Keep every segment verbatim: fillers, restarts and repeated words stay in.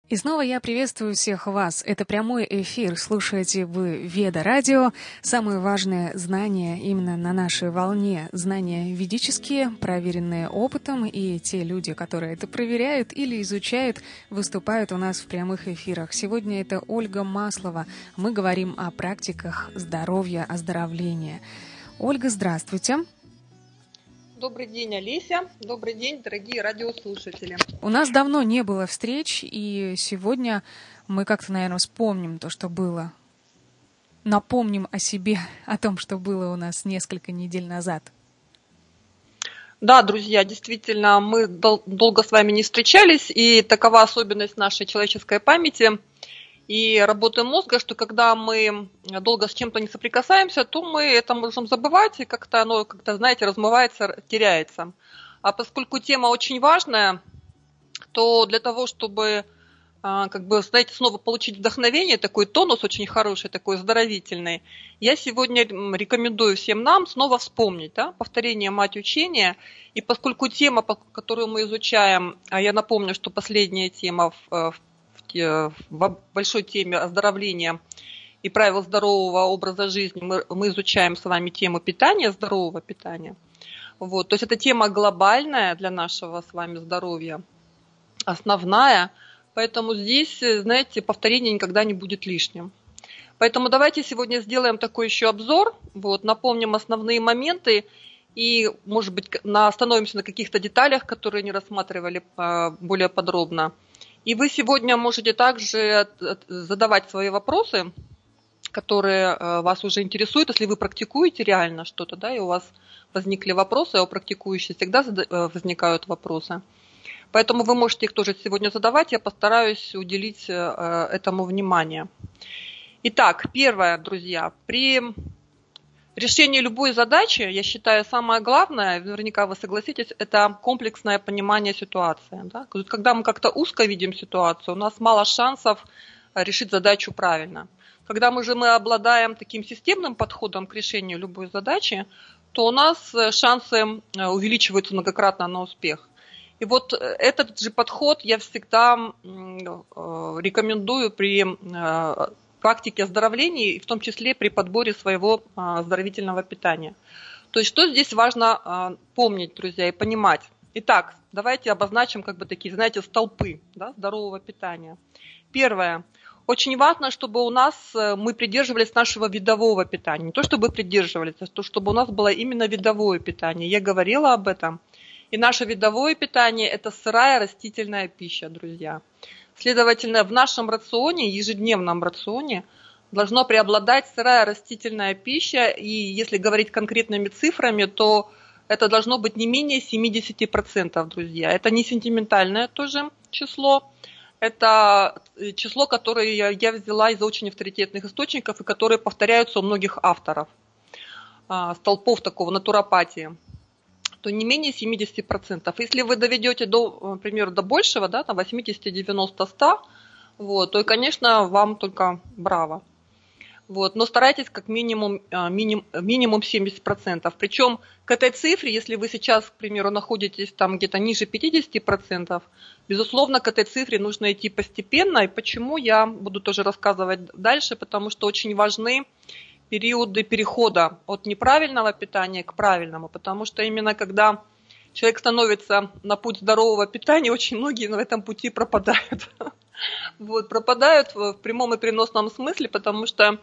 И снова я приветствую всех вас. Это прямой эфир. Слушаете вы Веда Радио. Самые важные знания именно на нашей волне. Знания ведические, проверенные опытом. И те люди, которые это проверяют или изучают, выступают у нас в прямых эфирах. Сегодня это Ольга Маслова. Мы говорим о практиках здоровья, оздоровления. Ольга, здравствуйте. Добрый день, Олеся. Добрый день, дорогие радиослушатели. У нас давно не было встреч, и сегодня мы как-то, наверное, вспомним то, что было. Напомним о себе, о том, что было у нас несколько недель назад. Да, друзья, действительно, мы дол- долго с вами не встречались, и такова особенность нашей человеческой памяти и работы мозга, что когда мы долго с чем-то не соприкасаемся, то мы это можем забывать, и как-то оно, как-то, знаете, размывается, теряется. А поскольку тема очень важная, то для того, чтобы, как бы, знаете, снова получить вдохновение, такой тонус очень хороший, такой оздоровительный, я сегодня рекомендую всем нам снова вспомнить, да, повторение мать учения. И поскольку тема, которую мы изучаем, а я напомню, что последняя тема в в большой теме оздоровления и правил здорового образа жизни мы, мы изучаем с вами тему питания, здорового питания. Вот. То есть это тема глобальная для нашего с вами здоровья, основная, поэтому здесь, знаете, повторение никогда не будет лишним. Поэтому давайте сегодня сделаем такой еще обзор, вот, напомним основные моменты и, может быть, на, остановимся на каких-то деталях, которые не рассматривали более подробно. И вы сегодня можете также задавать свои вопросы, которые вас уже интересуют, если вы практикуете реально что-то, да, и у вас возникли вопросы, а у практикующих всегда возникают вопросы. Поэтому вы можете их тоже сегодня задавать, я постараюсь уделить этому внимание. Итак, первое, друзья, при решении любой задачи, я считаю, самое главное, наверняка вы согласитесь, это комплексное понимание ситуации. Да? Когда мы как-то узко видим ситуацию, у нас мало шансов решить задачу правильно. Когда мы же мы обладаем таким системным подходом к решению любой задачи, то у нас шансы увеличиваются многократно на успех. И вот этот же подход я всегда рекомендую при практики оздоровления, в том числе при подборе своего оздоровительного питания. То есть что здесь важно помнить, друзья, и понимать. Итак, давайте обозначим как бы такие, знаете, столпы, да, здорового питания. Первое. Очень важно, чтобы у нас мы придерживались нашего видового питания. Не то, чтобы придерживались, а то, чтобы у нас было именно видовое питание. Я говорила об этом. И наше видовое питание – это сырая растительная пища, друзья. Следовательно, в нашем рационе, ежедневном рационе, должно преобладать сырая растительная пища, и если говорить конкретными цифрами, то это должно быть не менее семьдесят процентов, друзья. Это не сентиментальное тоже число, это число, которое я взяла из очень авторитетных источников и которые повторяются у многих авторов, столпов такого натуропатии. То не менее семьдесят процентов. Если вы доведете до, например, до большего, да, там восемьдесят, девяносто, сто, вот, то, конечно, вам только браво. Вот, но старайтесь как минимум, минимум, минимум семьдесят процентов. Причем к этой цифре, если вы сейчас, к примеру, находитесь там где-то ниже пятьдесят процентов, безусловно, к этой цифре нужно идти постепенно. И почему, я буду тоже рассказывать дальше, потому что очень важны периоды перехода от неправильного питания к правильному, потому что именно когда человек становится на путь здорового питания, очень многие на этом пути пропадают. Вот, пропадают в прямом и переносном смысле, потому что э,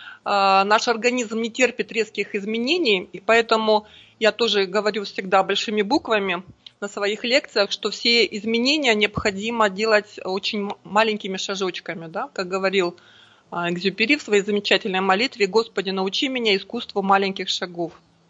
наш организм не терпит резких изменений, и поэтому я тоже говорю всегда большими буквами на своих лекциях, что все изменения необходимо делать очень маленькими шажочками, да, как говорил Экзюпери в своей замечательной молитве: «Господи, научи меня искусству маленьких шагов».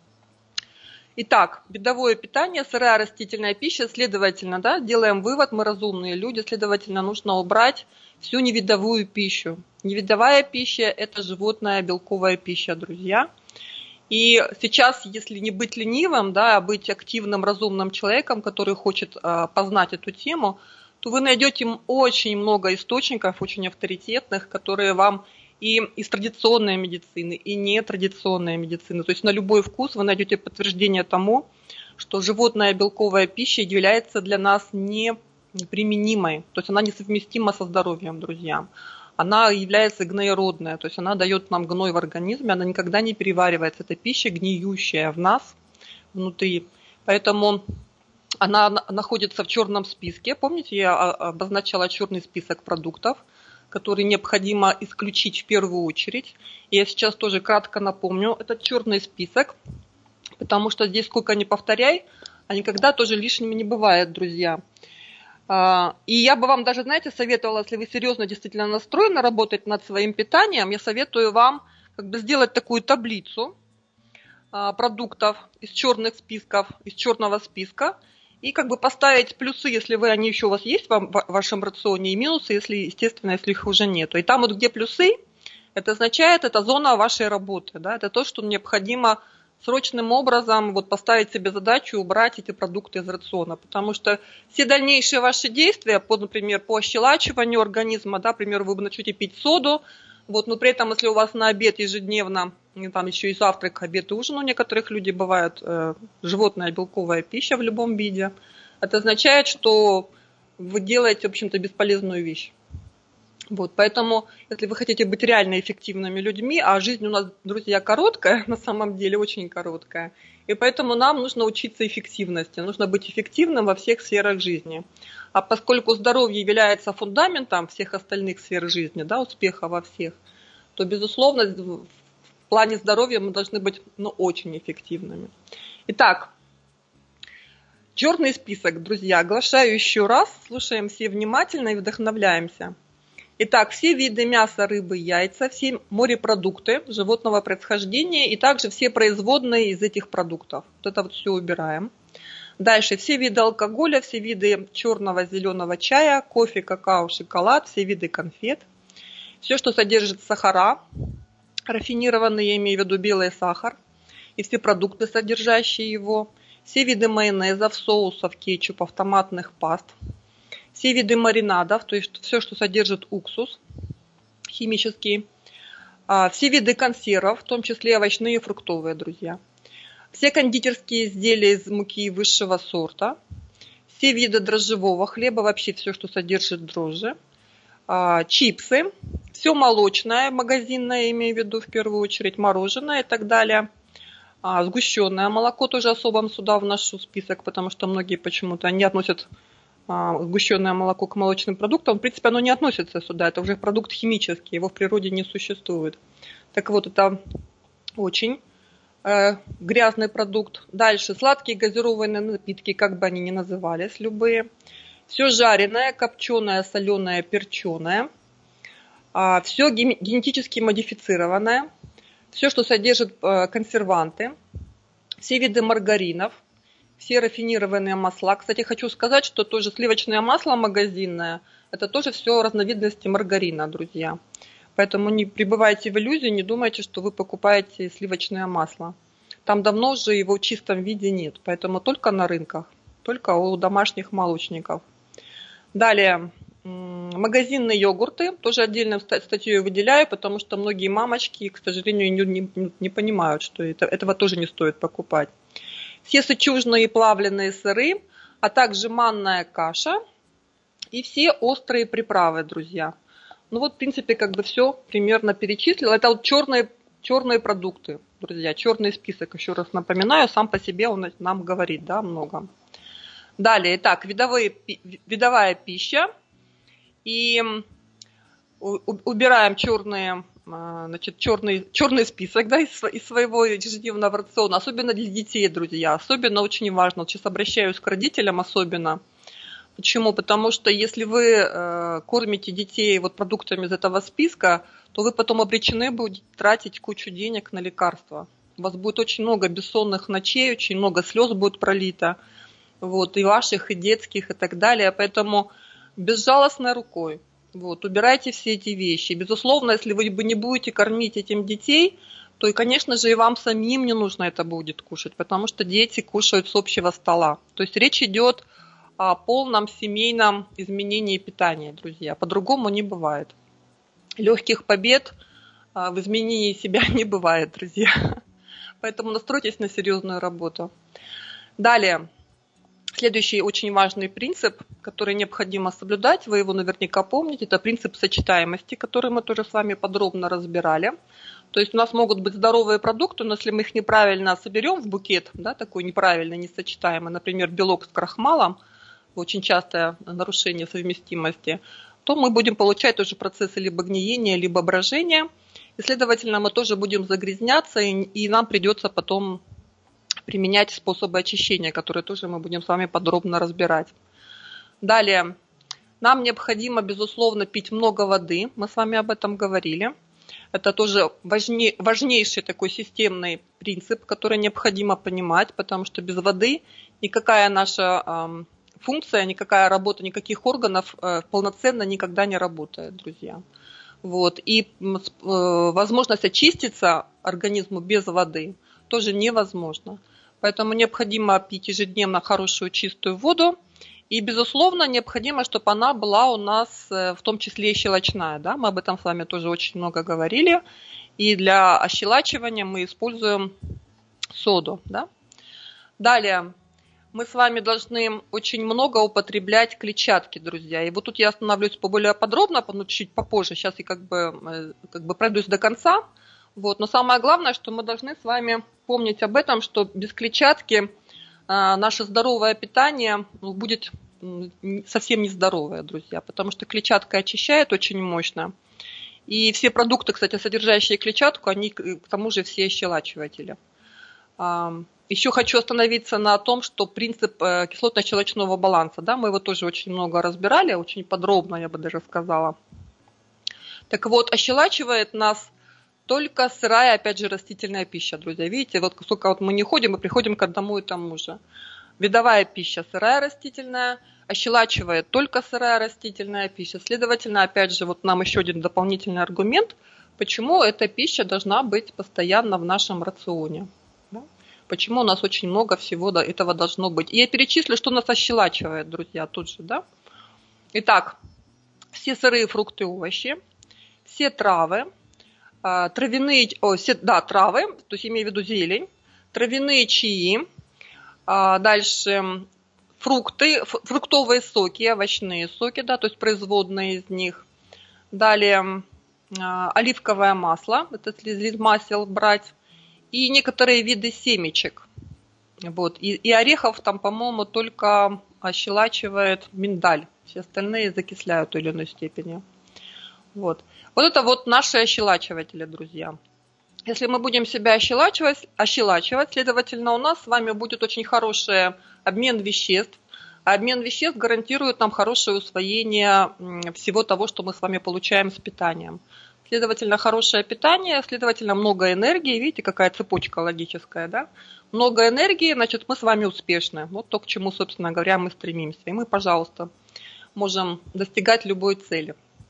Итак, видовое питание, сырая растительная пища, следовательно, да, делаем вывод, мы разумные люди, следовательно, нужно убрать всю невидовую пищу. Невидовая пища – это животная белковая пища, друзья. И сейчас, если не быть ленивым, да, а быть активным, разумным человеком, который хочет а, познать эту тему, то вы найдете очень много источников, очень авторитетных, которые вам и из традиционной медицины, и нетрадиционной медицины. То есть на любой вкус вы найдете подтверждение тому, что животная белковая пища является для нас не неприменимой, то есть она несовместима со здоровьем, друзья. Она является гноеродная, то есть она дает нам гной в организме, она никогда не переваривается. Это пища гниющая в нас внутри. Поэтому она находится в черном списке. Помните, я обозначала черный список продуктов, которые необходимо исключить в первую очередь. И я сейчас тоже кратко напомню этот черный список, потому что здесь сколько ни повторяй, а никогда тоже лишними не бывает, друзья. И я бы вам даже, знаете, советовала, если вы серьезно действительно настроены работать над своим питанием, я советую вам как бы сделать такую таблицу продуктов из черных списков, из черного списка, и как бы поставить плюсы, если вы, они еще у вас есть в вашем рационе, и минусы, если, естественно, если их уже нет. И там вот где плюсы, это означает, это зона вашей работы, да, это то, что необходимо срочным образом вот поставить себе задачу убрать эти продукты из рациона, потому что все дальнейшие ваши действия, по, например, по ощелачиванию организма, да, например, вы начнете пить соду, вот, но при этом, если у вас на обед ежедневно, там еще и завтрак, обед и ужин у некоторых людей бывает э, животная белковая пища в любом виде, это означает, что вы делаете, в общем-то, бесполезную вещь. Вот, поэтому, если вы хотите быть реально эффективными людьми, а жизнь у нас, друзья, короткая, на самом деле очень короткая, и поэтому нам нужно учиться эффективности, нужно быть эффективным во всех сферах жизни. А поскольку здоровье является фундаментом всех остальных сфер жизни, да, успеха во всех, то, безусловно, в плане здоровья мы должны быть, ну, очень эффективными. Итак, черный список, друзья, оглашаю еще раз, слушаем все внимательно и вдохновляемся. Итак, все виды мяса, рыбы, яйца, все морепродукты животного происхождения и также все производные из этих продуктов. Вот это вот все убираем. Дальше все виды алкоголя, все виды черного, зеленого чая, кофе, какао, шоколад, все виды конфет. Все, что содержит сахара, рафинированный, я имею в виду белый сахар, и все продукты, содержащие его. Все виды майонезов, соусов, кетчупов, томатных паст. Все виды маринадов, то есть все, что содержит уксус химический. Все виды консервов, в том числе овощные и фруктовые, друзья. Все кондитерские изделия из муки высшего сорта. Все виды дрожжевого хлеба, вообще все, что содержит дрожжи. Чипсы. Все молочное, магазинное, имею в виду в первую очередь, мороженое и так далее. Сгущенное молоко тоже особо сюда вношу в список, потому что многие почему-то не относят сгущенное молоко к молочным продуктам. В принципе, оно не относится сюда, это уже продукт химический, его в природе не существует. Так вот, это очень э, грязный продукт. Дальше, сладкие газированные напитки, как бы они ни назывались, любые. Все жареное, копченое, соленое, перченое. А, все генетически модифицированное. Все, что содержит э, консерванты. Все виды маргаринов. Все рафинированные масла. Кстати, хочу сказать, что тоже сливочное масло магазинное, это тоже все разновидности маргарина, друзья. Поэтому не пребывайте в иллюзии, не думайте, что вы покупаете сливочное масло. Там давно уже его в чистом виде нет, поэтому только на рынках, только у домашних молочников. Далее, магазинные йогурты, тоже отдельно статью выделяю, потому что многие мамочки, к сожалению, не, не, не понимают, что это, этого тоже не стоит покупать. Все сычужные и плавленые сыры, а также манная каша и все острые приправы, друзья. Ну вот, в принципе, как бы все примерно перечислила. Это вот черные, черные продукты, друзья, черный список, еще раз напоминаю, сам по себе он нам говорит, да, много. Далее, итак, видовые, видовая пища. И убираем черные... Значит, черный, черный список, да, из, из своего ежедневного рациона, особенно для детей, друзья, особенно очень важно, сейчас обращаюсь к родителям особенно. Почему? Потому что если вы э, кормите детей вот продуктами из этого списка, то вы потом обречены будете тратить кучу денег на лекарства. У вас будет очень много бессонных ночей, очень много слез будет пролито, вот, и ваших, и детских, и так далее, поэтому безжалостной рукой. Вот, убирайте все эти вещи. Безусловно, если вы не будете кормить этим детей, то, и, конечно же, и вам самим не нужно это будет кушать, потому что дети кушают с общего стола. То есть речь идет о полном семейном изменении питания, друзья. По-другому не бывает. Легких побед в изменении себя не бывает, друзья. Поэтому настройтесь на серьезную работу. Далее. Следующий очень важный принцип, который необходимо соблюдать, вы его наверняка помните, это принцип сочетаемости, который мы тоже с вами подробно разбирали. То есть у нас могут быть здоровые продукты, но если мы их неправильно соберем в букет, да, такой неправильно, несочетаемый, например, белок с крахмалом, очень частое нарушение совместимости, то мы будем получать тоже процессы либо гниения, либо брожения. И, следовательно, мы тоже будем загрязняться, и, и нам придется потом применять способы очищения, которые тоже мы будем с вами подробно разбирать. Далее, нам необходимо, безусловно, пить много воды. Мы с вами об этом говорили. Это тоже важней, важнейший такой системный принцип, который необходимо понимать, потому что без воды никакая наша э, функция, никакая работа, никаких органов э, полноценно никогда не работает, друзья. Вот. И э, возможность очиститься организму без воды тоже невозможно. Поэтому необходимо пить ежедневно хорошую чистую воду. И, безусловно, необходимо, чтобы она была у нас в том числе и щелочная. Да? Мы об этом с вами тоже очень много говорили. И для ощелачивания мы используем соду. Да? Далее, мы с вами должны очень много употреблять клетчатки, друзья. И вот тут я остановлюсь более подробно, но чуть попозже. Сейчас я как бы, как бы пройдусь до конца. Вот. Но самое главное, что мы должны с вами помнить об этом, что без клетчатки а, наше здоровое питание будет совсем нездоровое, друзья, потому что клетчатка очищает очень мощно. И все продукты, кстати, содержащие клетчатку, они к тому же все ощелачиватели. А, еще хочу остановиться на том, что принцип кислотно-щелочного баланса, да, мы его тоже очень много разбирали, очень подробно, я бы даже сказала. Так вот, ощелачивает нас только сырая, опять же, растительная пища, друзья. Видите, вот сколько вот мы не ходим, мы приходим к одному и тому же. Видовая пища сырая растительная, ощелачивает только сырая растительная пища. Следовательно, опять же, вот нам еще один дополнительный аргумент, почему эта пища должна быть постоянно в нашем рационе. Да? Почему у нас очень много всего этого должно быть. И я перечислю, что нас ощелачивает, друзья, тут же. Да? Итак, все сырые фрукты и овощи, все травы, травяные, о, да, травы, то есть имею в виду зелень, травяные чаи, дальше фрукты, фруктовые соки, овощные соки, да, то есть производные из них. Далее оливковое масло, это если из масел брать, и некоторые виды семечек. Вот. И, и орехов там, по-моему, только ощелачивает миндаль, все остальные закисляют в той или иной степени. Вот. Вот это вот наши ощелачиватели, друзья. Если мы будем себя ощелачивать, ощелачивать, следовательно, у нас с вами будет очень хороший обмен веществ. А обмен веществ гарантирует нам хорошее усвоение всего того, что мы с вами получаем с питанием. Следовательно, хорошее питание, следовательно, много энергии. Видите, какая цепочка логическая, да? Много энергии, значит, мы с вами успешны. Вот то, к чему, собственно говоря, мы стремимся. И мы, пожалуйста, можем достигать любой цели.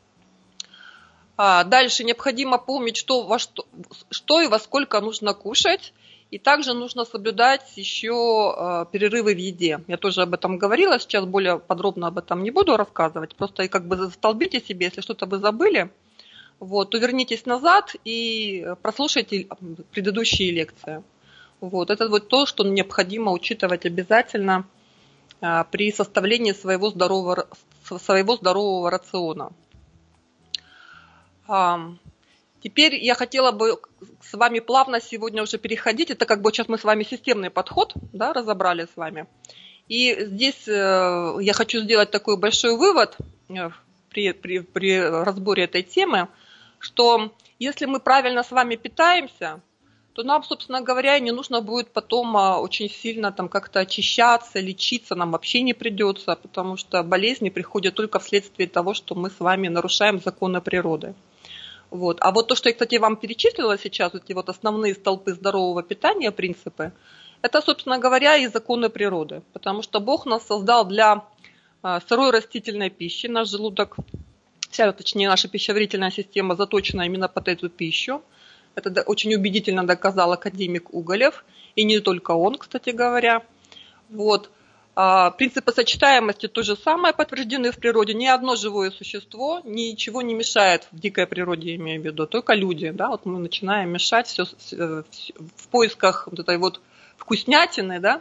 Дальше необходимо помнить, что, во что, что и во сколько нужно кушать. И также нужно соблюдать еще перерывы в еде. Я тоже об этом говорила, сейчас более подробно об этом не буду рассказывать. Просто как бы застолбите себе, если что-то вы забыли, вот, то вернитесь назад и прослушайте предыдущие лекции. Вот, это вот то, что необходимо учитывать обязательно при составлении своего здорового, своего здорового рациона. Теперь я хотела бы с вами плавно сегодня уже переходить. Это как бы сейчас мы с вами системный подход, да, разобрали с вами. И здесь я хочу сделать такой большой вывод при, при, при разборе этой темы, что если мы правильно с вами питаемся, то нам, собственно говоря, не нужно будет потом очень сильно там как-то очищаться, лечиться нам вообще не придется, потому что болезни приходят только вследствие того, что мы с вами нарушаем законы природы. Вот. А вот то, что я, кстати, вам перечислила сейчас, эти вот основные столпы здорового питания, принципы, это, собственно говоря, и законы природы. Потому что Бог нас создал для сырой растительной пищи. Наш желудок, вся, точнее, наша пищеварительная система заточена именно под эту пищу. Это очень убедительно доказал академик Уголев. И не только он, кстати говоря. Вот. Принципы сочетаемости то же самое подтверждены в природе. Ни одно живое существо ничего не мешает в дикой природе, имею в виду, только люди. Да? Вот мы начинаем мешать все в поисках вот этой вот вкуснятины, да?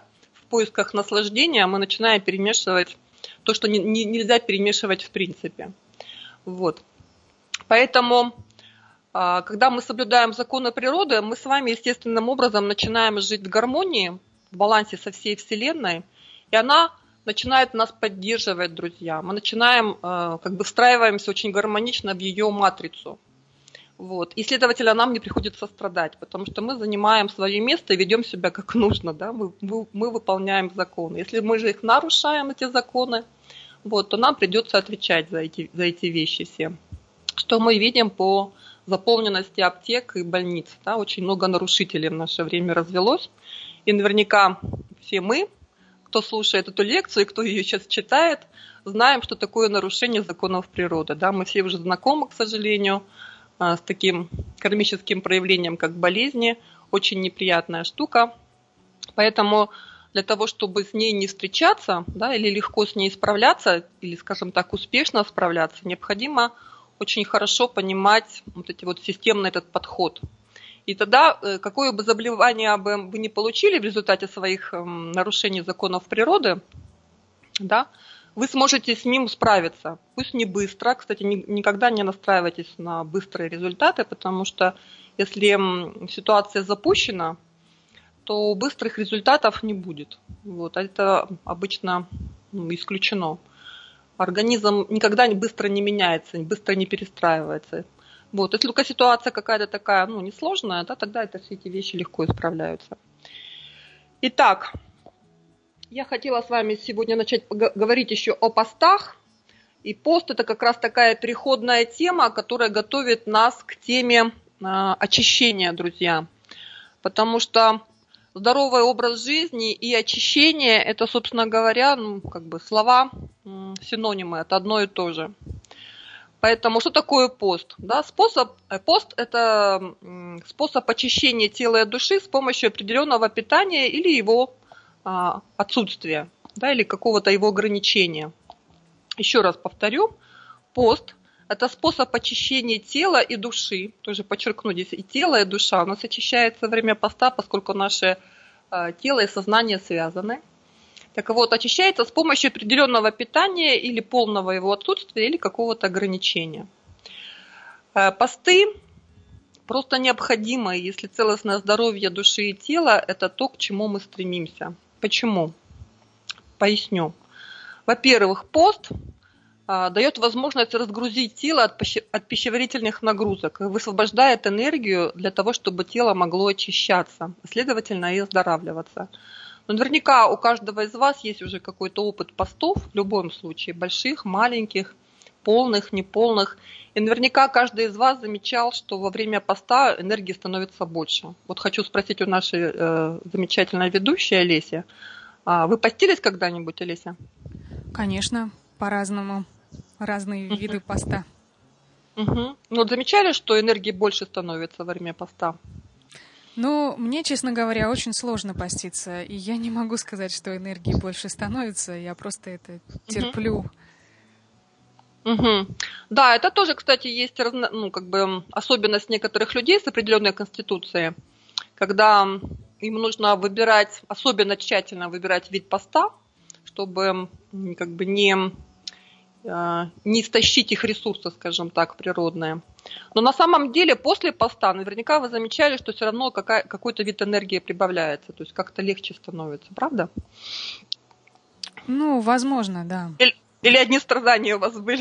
в поисках наслаждения мы начинаем перемешивать то, что не, не, нельзя перемешивать в принципе. Вот. Поэтому, когда мы соблюдаем законы природы, мы с вами естественным образом начинаем жить в гармонии, в балансе со всей Вселенной, и она начинает нас поддерживать, друзья. Мы начинаем, как бы встраиваемся очень гармонично в ее матрицу. Вот. И, следовательно, нам не приходится страдать, потому что мы занимаем свое место и ведем себя как нужно. Да? Мы, мы выполняем законы. Если мы же их нарушаем, эти законы, вот, то нам придется отвечать за эти, за эти вещи все. Что мы видим по заполненности аптек и больниц. Да? Очень много нарушителей в наше время развелось. И наверняка все мы, кто слушает эту лекцию и кто ее сейчас читает, знаем, что такое нарушение законов природы. Да? Мы все уже знакомы, к сожалению, с таким кармическим проявлением, как болезни. Очень неприятная штука. Поэтому для того, чтобы с ней не встречаться, да, или легко с ней справляться, или, скажем так, успешно справляться, необходимо очень хорошо понимать вот эти вот системный этот подход. И тогда, какое бы заболевание бы вы не получили в результате своих нарушений законов природы, да, вы сможете с ним справиться. Пусть не быстро. Кстати, ни, никогда не настраивайтесь на быстрые результаты, потому что если ситуация запущена, то быстрых результатов не будет. Вот. Это обычно ну, исключено. Организм никогда быстро не меняется, быстро не перестраивается. Вот. Если только ситуация какая-то такая ну, несложная, да, тогда это, все эти вещи легко исправляются. Итак, я хотела с вами сегодня начать говорить еще о постах. И пост – это как раз такая переходная тема, которая готовит нас к теме очищения, друзья. Потому что здоровый образ жизни и очищение – это, собственно говоря, ну, как бы слова, синонимы, это одно и то же. Поэтому что такое пост? Да, способ, пост – это способ очищения тела и души с помощью определенного питания или его отсутствия, да, или какого-то его ограничения. Еще раз повторю, пост – это способ очищения тела и души. Тоже подчеркну, здесь и тело, и душа у нас очищается во время поста, поскольку наше тело и сознание связаны. Так вот, очищается с помощью определенного питания или полного его отсутствия, или какого-то ограничения. Посты просто необходимы, если целостное здоровье души и тела – это то, к чему мы стремимся. Почему? Поясню. Во-первых, пост а, дает возможность разгрузить тело от, пищ... от пищеварительных нагрузок, высвобождает энергию для того, чтобы тело могло очищаться, следовательно, и оздоравливаться. Но наверняка у каждого из вас есть уже какой-то опыт постов, в любом случае, больших, маленьких, полных, неполных. И наверняка каждый из вас замечал, что во время поста энергии становится больше. Вот хочу спросить у нашей э, замечательной ведущей Олеси. А вы постились когда-нибудь, Олеся? Конечно, по-разному. Разные uh-huh. виды поста. Uh-huh. Ну, вот замечали, что энергии больше становится во время поста? Ну, мне, честно говоря, очень сложно поститься. И я не могу сказать, что энергии больше становится. Я просто это терплю. Uh-huh. Угу. Да, это тоже, кстати, есть разно, ну, как бы особенность некоторых людей с определенной конституцией, когда им нужно выбирать, особенно тщательно выбирать вид поста, чтобы как бы не, не истощить их ресурсы, скажем так, природные. Но на самом деле после поста наверняка вы замечали, что все равно какая, какой-то вид энергии прибавляется, то есть как-то легче становится, правда? Ну, возможно, да. Или, или одни страдания у вас были?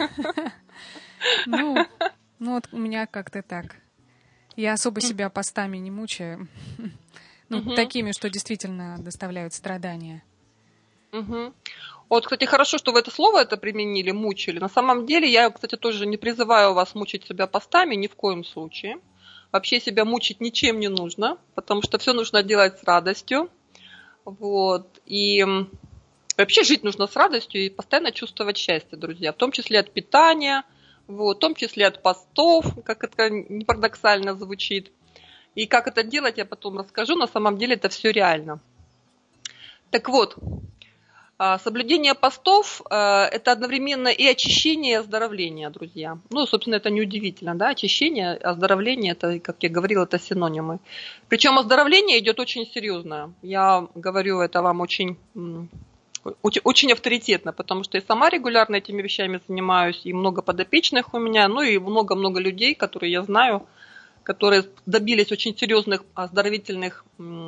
Ну, ну вот у меня как-то так. Я особо себя постами не мучаю. Ну, угу. такими, что действительно доставляют страдания. Угу. Вот, кстати, хорошо, что вы это слово это применили, мучили. На самом деле, я, кстати, тоже не призываю вас мучить себя постами ни в коем случае. Вообще себя мучить ничем не нужно, потому что все нужно делать с радостью. Вот. И вообще жить нужно с радостью и постоянно чувствовать счастье, друзья, в том числе от питания, вот, в том числе от постов, как это не парадоксально звучит. И как это делать, я потом расскажу. На самом деле это все реально. Так вот, Соблюдение постов – это одновременно и очищение, и оздоровление, друзья. Ну, собственно, это неудивительно, да, очищение, оздоровление – это, как я говорила, это синонимы. Причем оздоровление идет очень серьезно. Я говорю это вам очень, очень, очень авторитетно, потому что я сама регулярно этими вещами занимаюсь, и много подопечных у меня, ну и много-много людей, которые я знаю, которые добились очень серьезных оздоровительных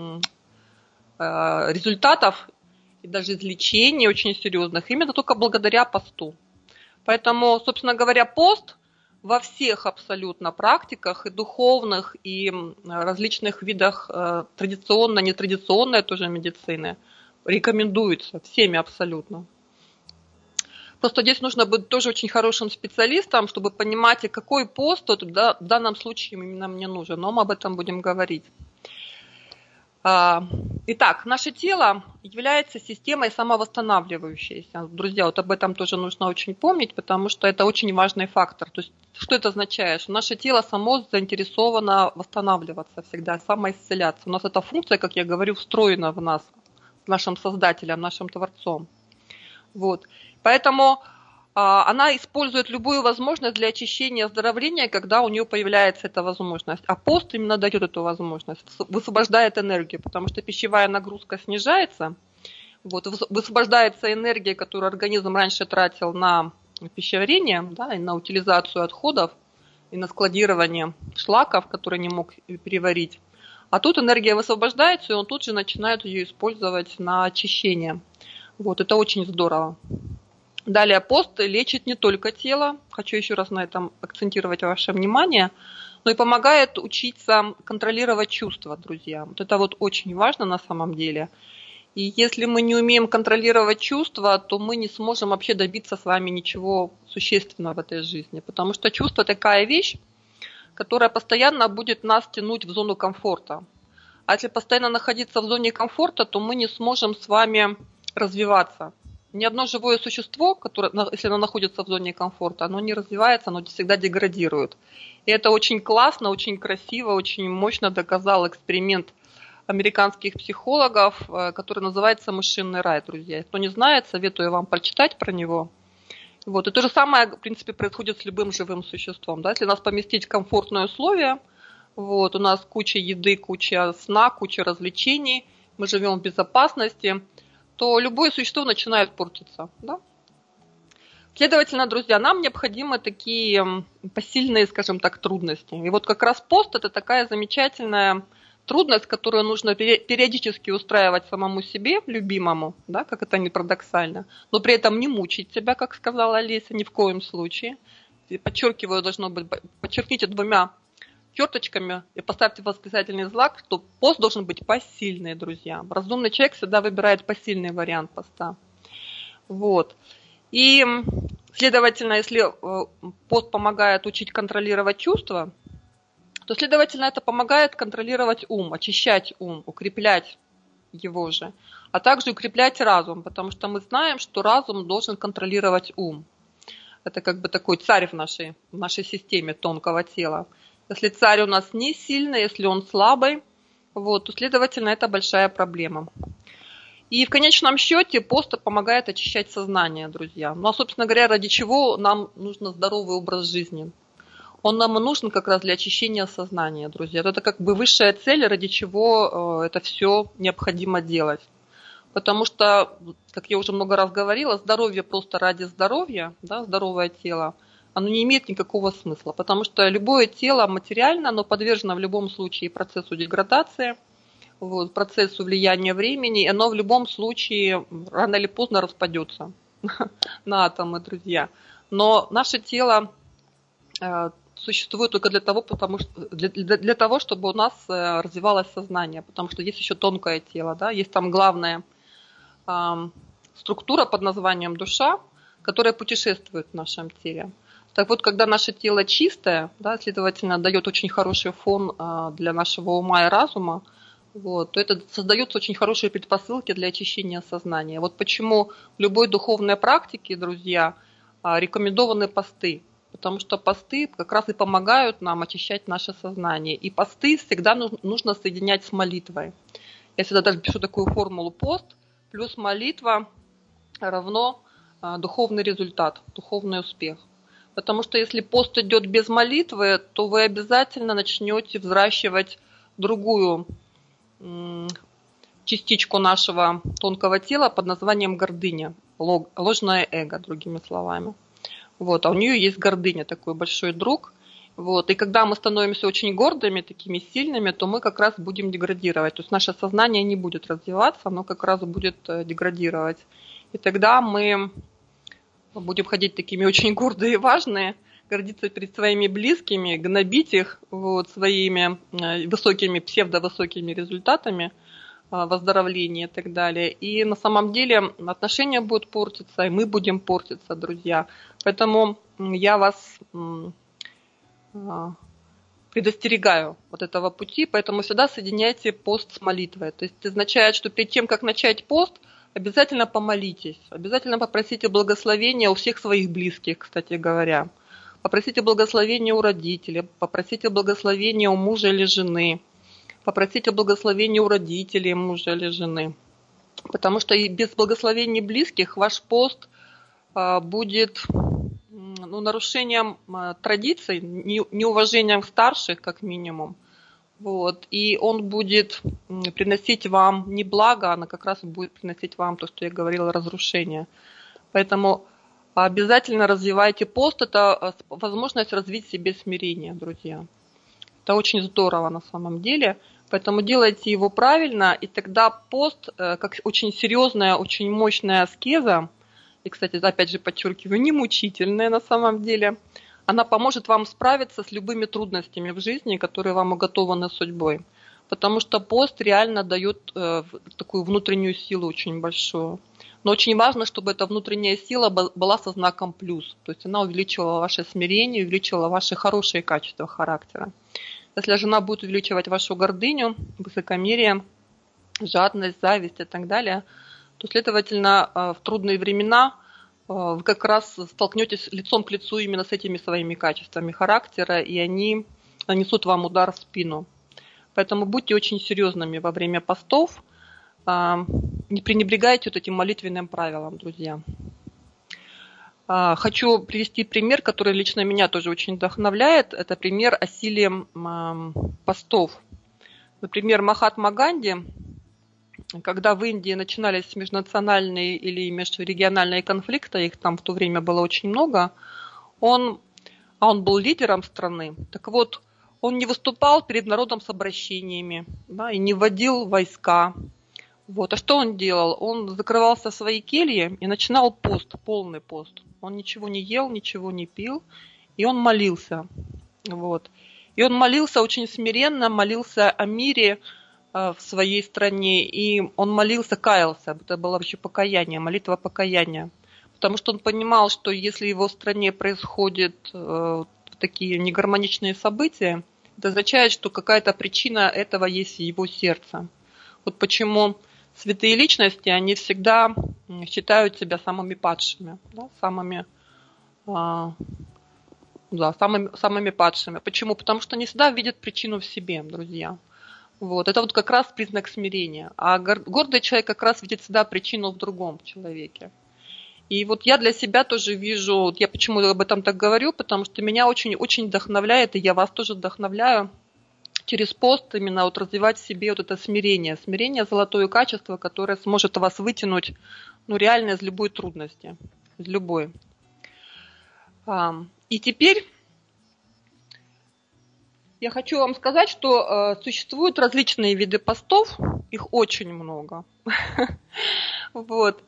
результатов, и даже излечений очень серьезных, именно только благодаря посту. Поэтому, собственно говоря, пост во всех абсолютно практиках, и духовных, и различных видах традиционной, нетрадиционной тоже медицины рекомендуется всеми абсолютно. Просто здесь нужно быть тоже очень хорошим специалистом, чтобы понимать, какой пост вот в данном случае именно мне нужен. Но мы об этом будем говорить. Итак, наше тело является системой самовосстанавливающейся. Друзья, вот об этом тоже нужно очень помнить, потому что это очень важный фактор. То есть, что это означает? Что наше тело само заинтересовано восстанавливаться всегда, самоисцеляться. У нас эта функция, как я говорю, встроена в нас, нашим Создателем, нашим Творцом. Вот. Поэтому она использует любую возможность для очищения и оздоровления, когда у нее появляется эта возможность. А пост именно дает эту возможность, высвобождает энергию, потому что пищевая нагрузка снижается, вот, высвобождается энергия, которую организм раньше тратил на пищеварение, да, и на утилизацию отходов, и на складирование шлаков, которые не мог переварить. А тут энергия высвобождается, и он тут же начинает ее использовать на очищение. Вот, это очень здорово. Далее, пост лечит не только тело, хочу еще раз на этом акцентировать ваше внимание, но и помогает учиться контролировать чувства, друзья. Вот это вот очень важно на самом деле. И если мы не умеем контролировать чувства, то мы не сможем вообще добиться с вами ничего существенного в этой жизни, потому что чувство такая вещь, которая постоянно будет нас тянуть в зону комфорта. А если постоянно находиться в зоне комфорта, то мы не сможем с вами развиваться. Ни одно живое существо, которое, если оно находится в зоне комфорта, оно не развивается, оно всегда деградирует. И это очень классно, очень красиво, очень мощно доказал эксперимент американских психологов, который называется «Мышиный рай», друзья. Кто не знает, советую вам прочитать про него. Вот. И то же самое, в принципе, происходит с любым живым существом. Да? Если нас поместить в комфортные условия, вот, у нас куча еды, куча сна, куча развлечений, мы живем в безопасности, то любое существо начинает портиться. Да? Следовательно, друзья, нам необходимы такие посильные, скажем так, трудности. И вот как раз пост – это такая замечательная трудность, которую нужно периодически устраивать самому себе, любимому, да, как это ни парадоксально, но при этом не мучить себя, как сказала Олеся, ни в коем случае. И подчеркиваю, должно быть, подчеркните двумя черточками и поставьте восклицательный знак, что пост должен быть посильный, друзья. Разумный человек всегда выбирает посильный вариант поста. Вот. И, следовательно, если пост помогает учить контролировать чувства, то, следовательно, это помогает контролировать ум, очищать ум, укреплять его же, а также укреплять разум, потому что мы знаем, что разум должен контролировать ум. Это как бы такой царь в нашей, в нашей системе тонкого тела. Если царь у нас не сильный, если он слабый, вот, то, следовательно, это большая проблема. И в конечном счете пост помогает очищать сознание, друзья. Ну, а, собственно говоря, ради чего нам нужен здоровый образ жизни? Он нам нужен как раз для очищения сознания, друзья. Это как бы высшая цель, ради чего это все необходимо делать. Потому что, как я уже много раз говорила, здоровье просто ради здоровья, да, здоровое тело, оно не имеет никакого смысла, потому что любое тело материально, оно подвержено в любом случае процессу деградации, вот, процессу влияния времени, и оно в любом случае рано или поздно распадется на атомы, друзья. Но наше тело э, существует только для того, потому что, для, для, для того, чтобы у нас э, развивалось сознание, потому что есть еще тонкое тело, да, есть там главная э, структура под названием душа, которая путешествует в нашем теле. Так вот, когда наше тело чистое, да, следовательно, дает очень хороший фон а, для нашего ума и разума, вот, то это создается очень хорошие предпосылки для очищения сознания. Вот почему в любой духовной практике, друзья, а, рекомендованы посты, потому что посты как раз и помогают нам очищать наше сознание. И посты всегда нужно соединять с молитвой. Я всегда даже пишу такую формулу: пост плюс молитва равно духовный результат, духовный успех. Потому что если пост идет без молитвы, то вы обязательно начнете взращивать другую частичку нашего тонкого тела под названием гордыня, ложное эго, другими словами. Вот, а у нее есть гордыня, такой большой друг. Вот, и когда мы становимся очень гордыми, такими сильными, то мы как раз будем деградировать. То есть наше сознание не будет развиваться, оно как раз будет деградировать. И тогда мы будем ходить такими очень гордые и важные, гордиться перед своими близкими, гнобить их вот, своими высокими, псевдовысокими результатами выздоровления и так далее. И на самом деле отношения будут портиться, и мы будем портиться, друзья. Поэтому я вас предостерегаю от этого пути, поэтому всегда соединяйте пост с молитвой. То есть это означает, что перед тем, как начать пост, обязательно помолитесь, обязательно попросите благословения у всех своих близких, кстати говоря. Попросите благословения у родителей, попросите благословения у мужа или жены, попросите благословения у родителей мужа или жены. Потому что и без благословений близких ваш пост будет ну, нарушением традиций, неуважением старших, как минимум. Вот. И он будет приносить вам не благо, а как раз будет приносить вам то, что я говорила, разрушение. Поэтому обязательно развивайте пост. Это возможность развить в себе смирение, друзья. Это очень здорово на самом деле. Поэтому делайте его правильно, и тогда пост, как очень серьезная, очень мощная аскеза, и, кстати, опять же подчеркиваю, не мучительная на самом деле, она поможет вам справиться с любыми трудностями в жизни, которые вам уготованы судьбой. Потому что пост реально дает э, такую внутреннюю силу очень большую. Но очень важно, чтобы эта внутренняя сила была со знаком плюс. То есть она увеличивала ваше смирение, увеличивала ваши хорошие качества характера. Если жена будет увеличивать вашу гордыню, высокомерие, жадность, зависть и так далее, то, следовательно, в трудные времена вы как раз столкнетесь лицом к лицу именно с этими своими качествами характера, и они нанесут вам удар в спину. Поэтому будьте очень серьезными во время постов, не пренебрегайте вот этим молитвенным правилам, друзья. Хочу привести пример, который лично меня тоже очень вдохновляет. Это пример о силе постов. Например, Махатма Ганди, когда в Индии начинались межнациональные или межрегиональные конфликты, их там в то время было очень много, он, а он был лидером страны, так вот, он не выступал перед народом с обращениями, да, и не вводил войска. Вот. А что он делал? Он закрывался в своей келье и начинал пост, полный пост. Он ничего не ел, ничего не пил, и он молился. Вот. И он молился очень смиренно, молился о мире э, в своей стране, и он молился, каялся. Это было вообще покаяние, молитва покаяния. Потому что он понимал, что если в его стране происходят э, такие негармоничные события, это означает, что какая-то причина этого есть в его сердце. Вот почему святые личности, они всегда считают себя самыми падшими, да, самыми, а, да, самыми, самыми падшими. Почему? Потому что они всегда видят причину в себе, друзья. Вот. Это вот как раз признак смирения. А гордый человек как раз видит всегда причину в другом человеке. И вот я для себя тоже вижу, вот я почему об этом так говорю, потому что меня очень-очень вдохновляет, и я вас тоже вдохновляю, через пост именно вот развивать в себе вот это смирение. Смирение – золотое качество, которое сможет вас вытянуть ну, реально из любой трудности. Из любой. И теперь я хочу вам сказать, что существуют различные виды постов. Их очень много. Вот.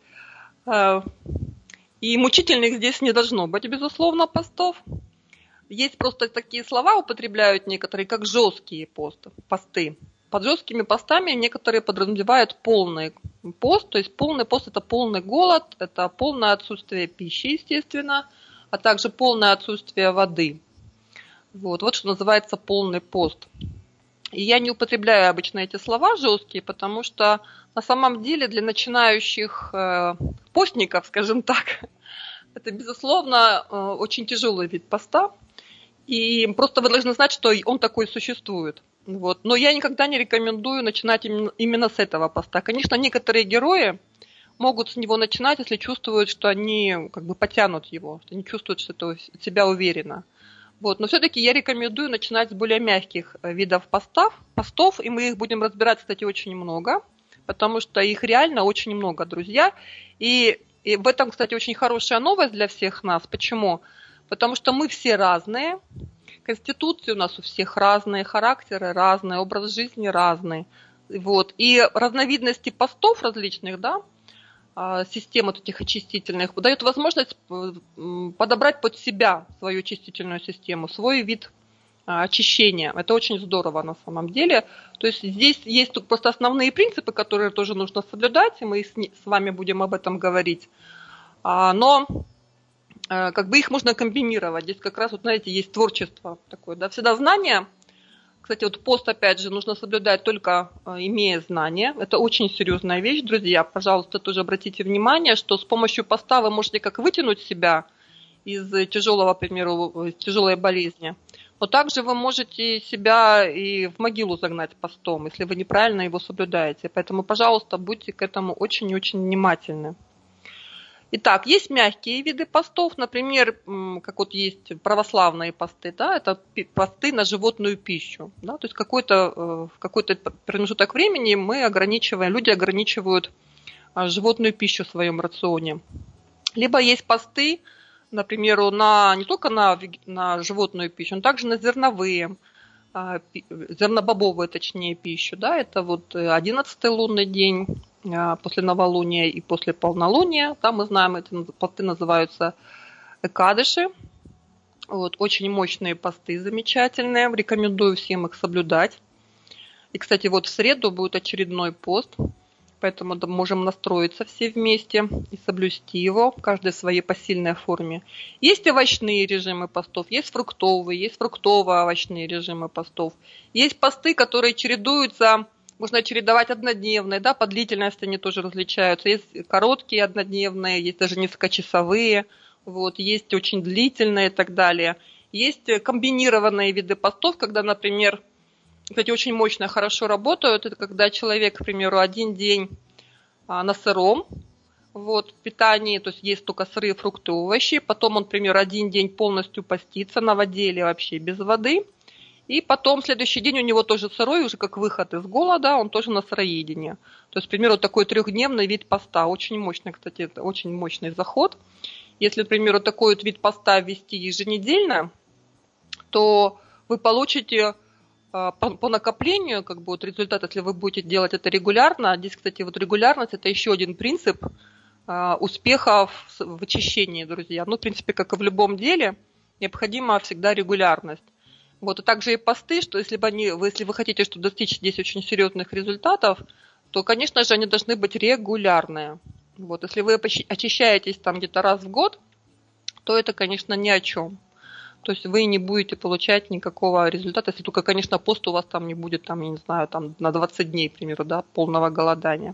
И мучительных здесь не должно быть, безусловно, постов. Есть просто такие слова, употребляют некоторые, как жесткие посты, посты. Под жесткими постами некоторые подразумевают полный пост, то есть полный пост – это полный голод, это полное отсутствие пищи, естественно, а также полное отсутствие воды. Вот, вот что называется полный пост. И я не употребляю обычно эти слова жесткие, потому что на самом деле для начинающих э, постников, скажем так, это, безусловно, э, очень тяжелый вид поста. И просто вы должны знать, что он такой существует. Вот. Но я никогда не рекомендую начинать именно, именно с этого поста. Конечно, некоторые герои могут с него начинать, если чувствуют, что они как бы потянут его, что они чувствуют, что это себя уверенно. Вот. Но все-таки я рекомендую начинать с более мягких видов постов, постов, и мы их будем разбирать, кстати, очень много, потому что их реально очень много, друзья. И, и в этом, кстати, очень хорошая новость для всех нас. Почему? Потому что мы все разные, конституции у нас у всех разные, характеры разные, образ жизни разный. Вот. И разновидности постов различных, да, систем вот этих очистительных дает возможность подобрать под себя свою очистительную систему, свой вид очищения. Это очень здорово на самом деле. То есть здесь есть тут просто основные принципы, которые тоже нужно соблюдать, и мы с вами будем об этом говорить. Но как бы их можно комбинировать. Здесь как раз, вот знаете, есть творчество такое, да, всегда знания. Кстати, вот пост, опять же, нужно соблюдать только имея знания. Это очень серьезная вещь, друзья. Пожалуйста, тоже обратите внимание, что с помощью поста вы можете как вытянуть себя из тяжелого, к примеру, тяжелой болезни, но также вы можете себя и в могилу загнать постом, если вы неправильно его соблюдаете. Поэтому, пожалуйста, будьте к этому очень и очень внимательны. Итак, есть мягкие виды постов, например, как вот есть православные посты, да, это посты на животную пищу, да, то есть какой-то, в какой-то промежуток времени мы ограничиваем, люди ограничивают животную пищу в своем рационе. Либо есть посты, например, на, не только на, на животную пищу, но также на зерновые, зернобобовую, точнее, пищу, да, это вот одиннадцатый лунный день, после новолуния и после полнолуния, там мы знаем, эти посты называются экадыши. Вот, очень мощные посты, замечательные, рекомендую всем их соблюдать. И, кстати, вот в среду будет очередной пост, поэтому можем настроиться все вместе и соблюсти его, каждый в своей посильной форме. Есть овощные режимы постов, есть фруктовые, есть фруктово-овощные режимы постов. Есть посты, которые чередуются. Можно чередовать однодневные, да, по длительности они тоже различаются. Есть короткие однодневные, есть даже нескокочасовые, вот, есть очень длительные и так далее. Есть комбинированные виды постов, когда, например, кстати, очень мощно, хорошо работают. Это когда человек, к примеру, один день на сыром, вот, питании, то есть есть только сырые фрукты, овощи. Потом он, к примеру, один день полностью постится на воде или вообще без воды. И потом следующий день у него тоже сырой, уже как выход из голода, он тоже на сыроедении. То есть, к примеру, такой трехдневный вид поста. Очень мощный, кстати, это очень мощный заход. Если, к примеру, такой вот вид поста ввести еженедельно, то вы получите по, по накоплению как бы вот результат, если вы будете делать это регулярно. Здесь, кстати, вот регулярность – это еще один принцип успеха в, в очищении, друзья. Ну, в принципе, как и в любом деле, необходима всегда регулярность. Вот, и также и посты, что если, бы они, если вы хотите что достичь здесь очень серьезных результатов, то, конечно же, они должны быть регулярные. Вот, если вы очищаетесь там где-то раз в год, то это, конечно, ни о чем. То есть вы не будете получать никакого результата, если только, конечно, пост у вас там не будет, там, я не знаю, там на двадцать дней, к примеру, да, полного голодания.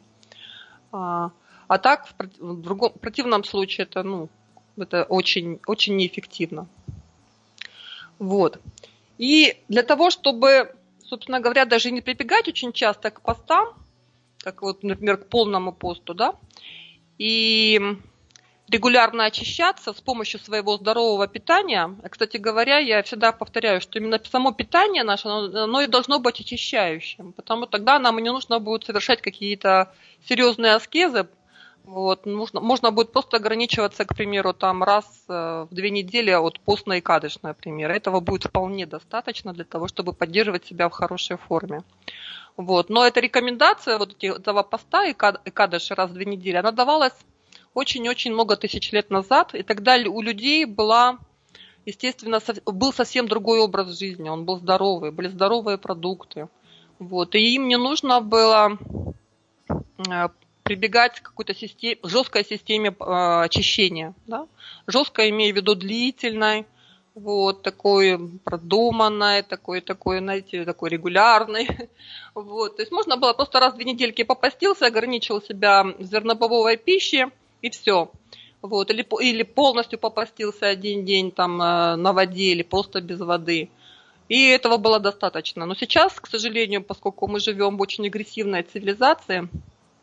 А, а так, в, в, другом, в противном случае, это, ну, это очень, очень неэффективно. Вот. И для того, чтобы, собственно говоря, даже не прибегать очень часто к постам, как вот, например, к полному посту, да, и регулярно очищаться с помощью своего здорового питания. Кстати говоря, я всегда повторяю, что именно само питание наше, оно, оно и должно быть очищающим, потому что тогда нам не нужно будет совершать какие-то серьезные аскезы. Вот, нужно, можно будет просто ограничиваться, к примеру, там раз в две недели от постной кадыш, например. Этого будет вполне достаточно для того, чтобы поддерживать себя в хорошей форме. Вот. Но эта рекомендация вот этого поста и кадыш раз в две недели, она давалась очень-очень много тысяч лет назад, и тогда у людей была, естественно, был совсем другой образ жизни, он был здоровый, были здоровые продукты. Вот. И им не нужно было прибегать к какой-то системе, жесткой системе э, очищения. Да? Жесткой, имею в виду длительной, вот, такой продуманной, такой, такой, знаете, такой регулярной. Вот. То есть можно было просто раз в две недельки попастился, ограничил себя в зернобобовой пище и все. Вот. Или, или полностью попастился один день там, на воде, или просто без воды. И этого было достаточно. Но сейчас, к сожалению, поскольку мы живем в очень агрессивной цивилизации,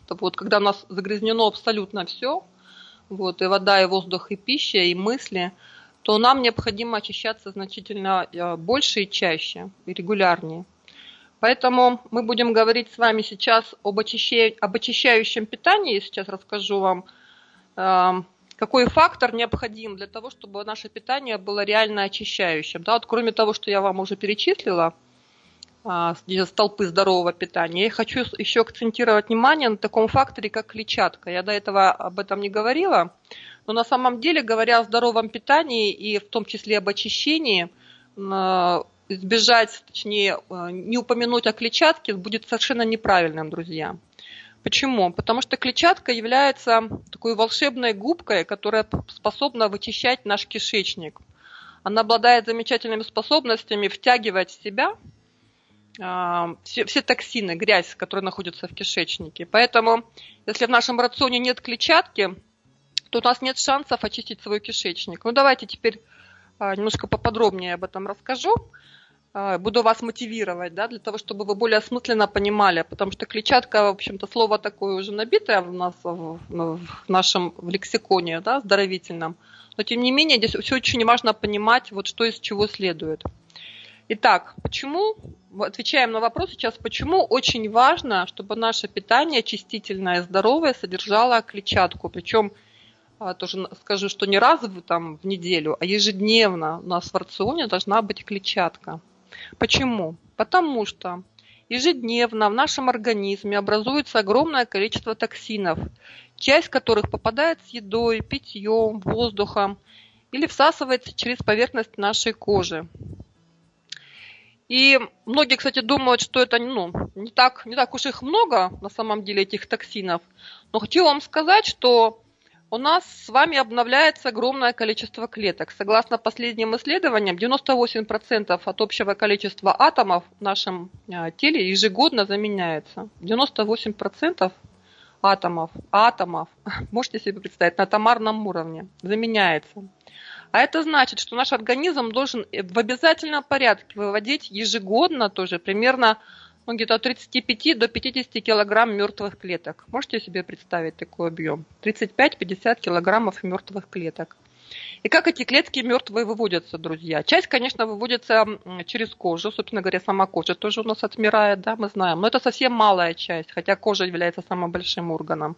вот, когда у нас загрязнено абсолютно все, вот, и вода, и воздух, и пища, и мысли, то нам необходимо очищаться значительно больше и чаще, и регулярнее. Поэтому мы будем говорить с вами сейчас об, очища... об очищающем питании. Сейчас расскажу вам, э, какой фактор необходим для того, чтобы наше питание было реально очищающим. Да, вот кроме того, что я вам уже перечислила, э, столпы здорового питания, я хочу еще акцентировать внимание на таком факторе, как клетчатка. Я до этого об этом не говорила, но на самом деле, говоря о здоровом питании и в том числе об очищении, э, избежать, точнее, не упомянуть о клетчатке будет совершенно неправильным, друзья. Почему? Потому что клетчатка является такой волшебной губкой, которая способна вычищать наш кишечник. Она обладает замечательными способностями втягивать в себя все, все токсины, грязь, которые находятся в кишечнике. Поэтому, если в нашем рационе нет клетчатки, то у нас нет шансов очистить свой кишечник. Ну, давайте теперь немножко поподробнее об этом расскажу. Буду вас мотивировать, да, для того, чтобы вы более осмысленно понимали, потому что клетчатка, в общем-то, слово такое уже набитое у нас в, в нашем в лексиконе, да, здоровительном, но тем не менее здесь все очень важно понимать, вот что из чего следует. Итак, почему, отвечаем на вопрос сейчас, почему очень важно, чтобы наше питание очистительное, здоровое содержало клетчатку, причем тоже скажу, что не раз в, там, в неделю, а ежедневно у нас в рационе должна быть клетчатка. Почему? Потому что ежедневно в нашем организме образуется огромное количество токсинов, часть которых попадает с едой, питьем, воздухом или всасывается через поверхность нашей кожи. И многие, кстати, думают, что это ну, не, так, не так уж их много, на самом деле, этих токсинов. Но хочу вам сказать, что у нас с вами обновляется огромное количество клеток. Согласно последним исследованиям, девяносто восемь процентов от общего количества атомов в нашем теле ежегодно заменяется. девяносто восемь процентов атомов, атомов, можете себе представить, на атомарном уровне заменяется. А это значит, что наш организм должен в обязательном порядке выводить ежегодно тоже примерно ну, где-то от тридцати пяти до пятидесяти килограмм мертвых клеток. Можете себе представить такой объем? тридцать пять - пятьдесят килограммов мертвых клеток. И как эти клетки мертвые выводятся, друзья? Часть, конечно, выводится через кожу. Собственно говоря, сама кожа тоже у нас отмирает, да, мы знаем. Но это совсем малая часть, хотя кожа является самым большим органом.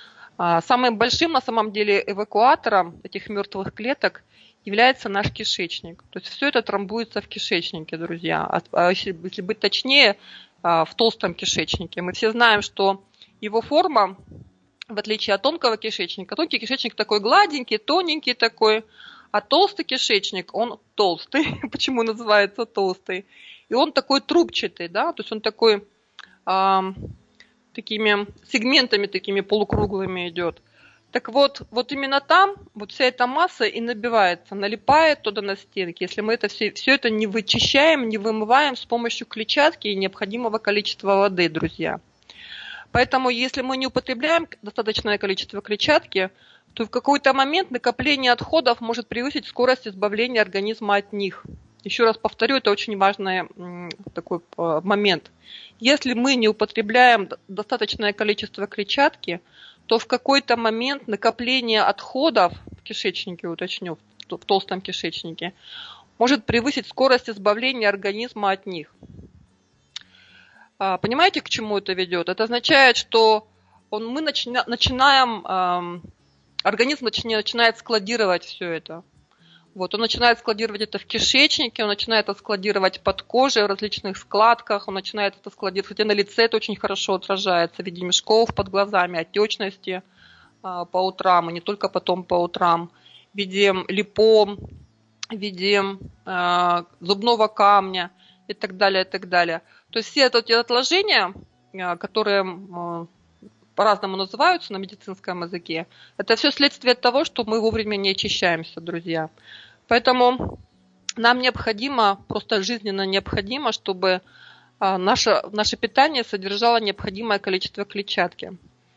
Самым большим, на самом деле, эвакуатором этих мертвых клеток является наш кишечник. То есть все это трамбуется в кишечнике, друзья. А если, если быть точнее, в толстом кишечнике. Мы все знаем, что его форма, в отличие от тонкого кишечника, тонкий кишечник такой гладенький, тоненький такой, а толстый кишечник, он толстый. Почему называется толстый? И он такой трубчатый, да, то есть он такой а, такими сегментами такими полукруглыми идет. Так вот, вот именно там вот вся эта масса и набивается, налипает туда на стенки, если мы это все, все это не вычищаем, не вымываем с помощью клетчатки и необходимого количества воды, друзья. Поэтому, если мы не употребляем достаточное количество клетчатки, то в какой-то момент накопление отходов может превысить скорость избавления организма от них. Еще раз повторю, это очень важный такой момент. Если мы не употребляем достаточное количество клетчатки, то в какой-то момент накопление отходов в кишечнике, уточню, в толстом кишечнике, может превысить скорость избавления организма от них. Понимаете, к чему это ведет? Это означает, что он, мы начина, начинаем, эм, организм начинает, начинает складировать все это. Вот, он начинает складировать это в кишечнике, он начинает это складировать под кожей в различных складках, он начинает это складировать, хотя на лице это очень хорошо отражается в виде мешков под глазами, отечности а, по утрам, и не только потом по утрам, в виде липом, в виде а, зубного камня и так далее, и так далее. То есть все эти отложения, а, которые а, по-разному называются на медицинском языке, это все следствие того, что мы вовремя не очищаемся, друзья. Поэтому нам необходимо, просто жизненно необходимо, чтобы наше, наше питание содержало необходимое количество клетчатки.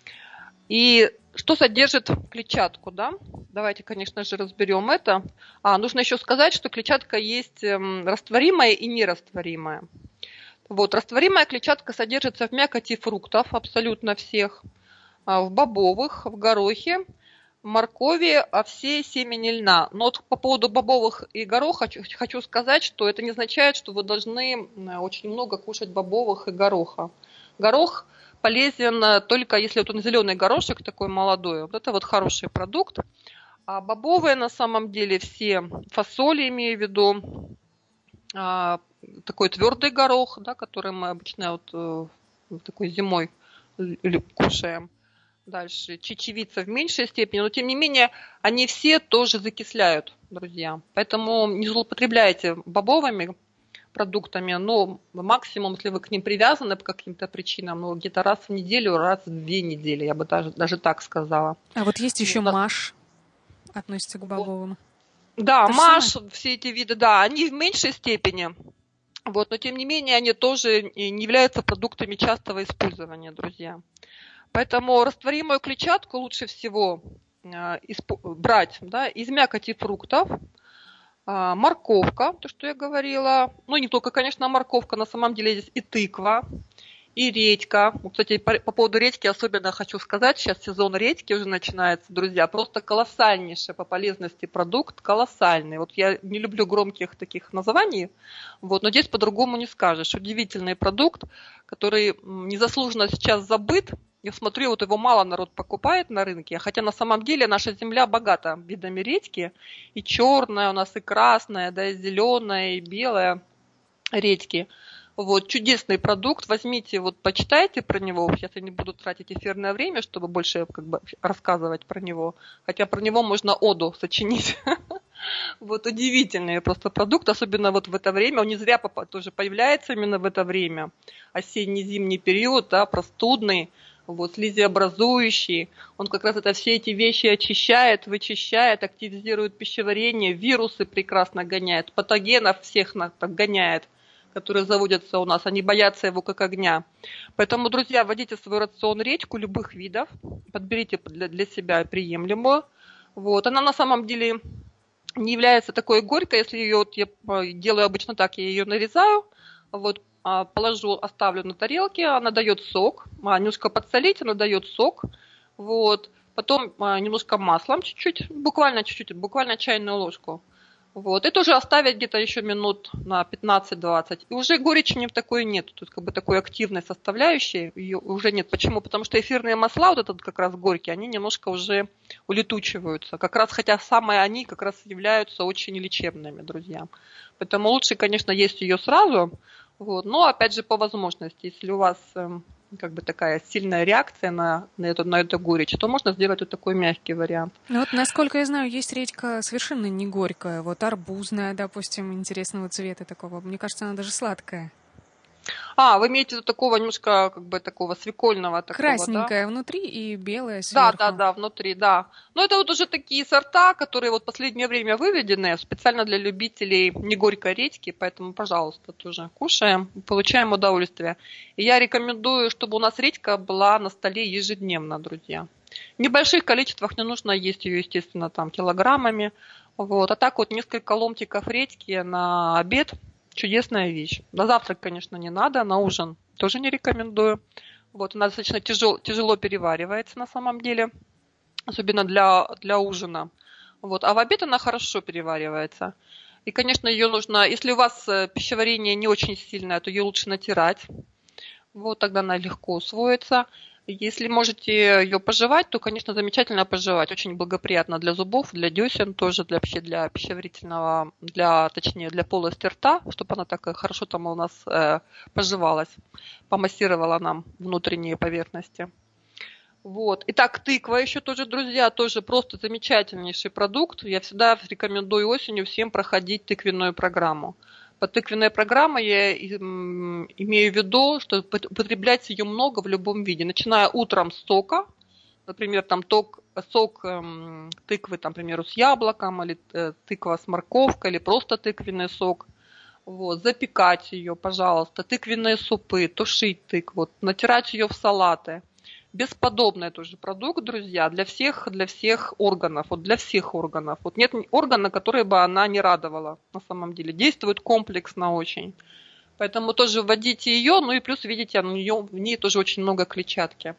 И что содержит клетчатку, да? Давайте, конечно же, разберем это. А, нужно еще сказать, что клетчатка есть растворимая и нерастворимая. Вот, растворимая клетчатка содержится в мякоти фруктов, абсолютно всех. в бобовых, в горохе, моркови, овсе, семени льна. Но вот по поводу бобовых и гороха хочу сказать, что это не означает, что вы должны очень много кушать бобовых и гороха. Горох полезен только если вот он зеленый горошек такой молодой. Вот это вот хороший продукт. А бобовые на самом деле все, фасоли имею в виду, такой твердый горох, да, который мы обычно вот такой зимой кушаем. Дальше чечевица в меньшей степени, но тем не менее они все тоже закисляют, друзья. Поэтому не злоупотребляйте бобовыми продуктами, но максимум, если вы к ним привязаны по каким-то причинам, ну, где-то раз в неделю, раз в две недели, я бы даже, даже так сказала. А вот есть еще вот, маш, относится к бобовым. Да, маш, все эти виды, да, они в меньшей степени, вот, но тем не менее они тоже не являются продуктами частого использования, друзья. Поэтому растворимую клетчатку лучше всего брать, да, из мякоти фруктов, морковка, то, что я говорила, ну не только, конечно, морковка, на самом деле здесь и тыква, и редька. Вот, кстати, по, по поводу редьки особенно хочу сказать, сейчас сезон редьки уже начинается, друзья, просто колоссальнейший по полезности продукт, колоссальный. Вот я не люблю громких таких названий, вот, но здесь по-другому не скажешь. Удивительный продукт, который незаслуженно сейчас забыт. Я смотрю, вот его мало народ покупает на рынке, хотя на самом деле наша земля богата видами редьки. И черная у нас, и красная, да, и зеленая, и белая редьки. Вот, чудесный продукт, возьмите, вот, почитайте про него. Сейчас я не буду тратить эфирное время, чтобы больше как бы рассказывать про него. Хотя про него можно оду сочинить. Вот, удивительный просто продукт, особенно вот в это время. Он не зря тоже появляется именно в это время. Осенне-зимний период, да, простудный. Вот, слизеобразующий, он как раз это все эти вещи очищает, вычищает, активизирует пищеварение, вирусы прекрасно гоняет, патогенов всех гоняет, которые заводятся у нас, они боятся его как огня. Поэтому, друзья, вводите в свой рацион редьку любых видов, подберите для, для себя приемлемую. Вот, она на самом деле не является такой горькой, если ее, вот я делаю обычно так, я ее нарезаю, вот, положу, оставлю на тарелке, она дает сок, немножко подсолить, она дает сок, вот, потом немножко маслом чуть-чуть, буквально чуть-чуть, буквально чайную ложку, вот, и тоже оставить где-то еще минут на пятнадцать-двадцать, и уже горечи в такой нет, тут как бы такой активной составляющей ее уже нет. Почему? Потому что эфирные масла, вот этот как раз горькие, они немножко уже улетучиваются, как раз, хотя самые они как раз являются очень лечебными, друзья. Поэтому лучше, конечно, есть ее сразу. Вот. Но, опять же, по возможности, если у вас э, как бы такая сильная реакция на, на, эту, на эту горечь, то можно сделать вот такой мягкий вариант. Ну вот, насколько я знаю, есть редька совершенно не горькая, вот арбузная, допустим, интересного цвета такого. Мне кажется, она даже сладкая. А, вы имеете в виду такого немножко, как бы, такого свекольного такого, красненькая, да? внутри и белая сверху. Да, да, да, внутри, да. Но это вот уже такие сорта, которые вот в последнее время выведены специально для любителей негорькой редьки, поэтому, пожалуйста, тоже кушаем, получаем удовольствие. И я рекомендую, чтобы у нас редька была на столе ежедневно, друзья. В небольших количествах не нужно есть ее, естественно, там килограммами. Вот. А так вот несколько ломтиков редьки на обед – чудесная вещь. На завтрак, конечно, не надо, на ужин тоже не рекомендую. Вот, она достаточно тяжел, тяжело переваривается на самом деле, особенно для, для ужина. Вот, а в обед она хорошо переваривается. И, конечно, ее нужно, если у вас пищеварение не очень сильное, то ее лучше натирать. Вот, тогда она легко усвоится. Если можете ее пожевать, то, конечно, замечательно пожевать. Очень благоприятно для зубов, для десен, тоже для, вообще для пищеварительного, для, точнее, для полости рта, чтобы она так хорошо там у нас э, пожевалась, помассировала нам внутренние поверхности. Вот. Итак, тыква еще тоже, друзья, тоже просто замечательнейший продукт. Я всегда рекомендую осенью всем проходить тыквенную программу. Под тыквенной программой я имею в виду, что употреблять ее много в любом виде, начиная утром с сока, например, там ток, сок эм, тыквы, там, к примеру, с яблоком, или э, тыква с морковкой, или просто тыквенный сок. Вот, запекать ее, пожалуйста, тыквенные супы, тушить тыкву, натирать ее в салаты. Бесподобный тоже продукт, друзья, для всех, для всех органов, вот для всех органов. Вот нет органа, который бы она не радовала на самом деле. Действует комплексно очень. Поэтому тоже вводите ее, ну и плюс, видите, у нее, в ней тоже очень много клетчатки.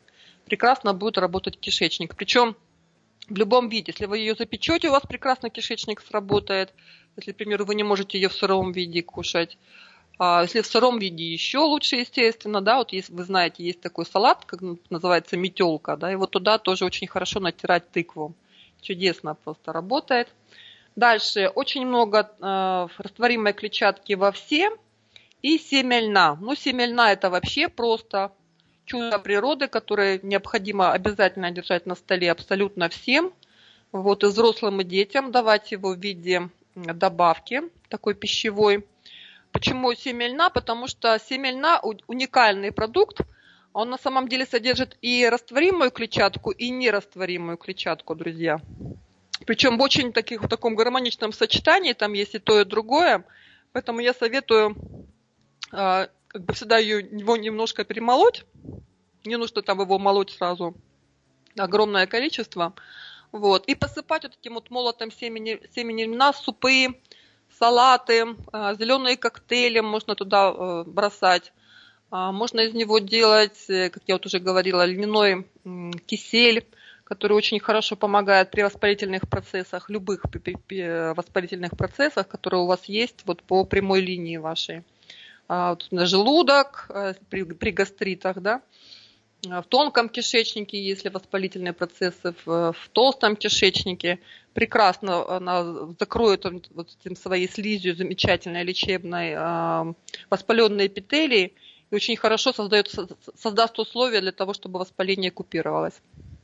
прекрасно будет работать кишечник. Причем в любом виде. Если вы ее запечете, у вас прекрасно кишечник сработает. Если, к примеру, вы не можете ее в сыром виде кушать. А если в сыром виде, еще лучше, естественно, да, вот есть, вы знаете, есть такой салат, как называется метелка, да, и вот туда тоже очень хорошо натирать тыкву. Чудесно просто работает. Дальше очень много э, растворимой клетчатки во все и семя льна. Ну, семя льна это вообще просто чудо природы, которое необходимо обязательно держать на столе абсолютно всем. Вот и взрослым, и детям давать его в виде добавки такой пищевой. Почему семя льна? Потому что семя льна уникальный продукт. Он на самом деле содержит и растворимую клетчатку, и нерастворимую клетчатку, друзья. Причем в очень таких, в таком гармоничном сочетании, там есть и то, и другое. Поэтому я советую как бы всегда ее, его немножко перемолоть. Не нужно там его молоть сразу. Огромное количество. Вот. И посыпать вот этим вот молотом семени, семени льна супы, салаты, зеленые коктейли можно туда бросать. Можно из него делать, как я вот уже говорила, льняной кисель, который очень хорошо помогает при воспалительных процессах, любых воспалительных процессах, которые у вас есть вот по прямой линии вашей. Вот, желудок при, при гастритах, да, в тонком кишечнике, если воспалительные процессы, в, в толстом кишечнике. Прекрасно она закроет вот этим своей слизью замечательной лечебной э, воспаленные эпителии и очень хорошо создает, создаст условия для того, чтобы воспаление купировалось.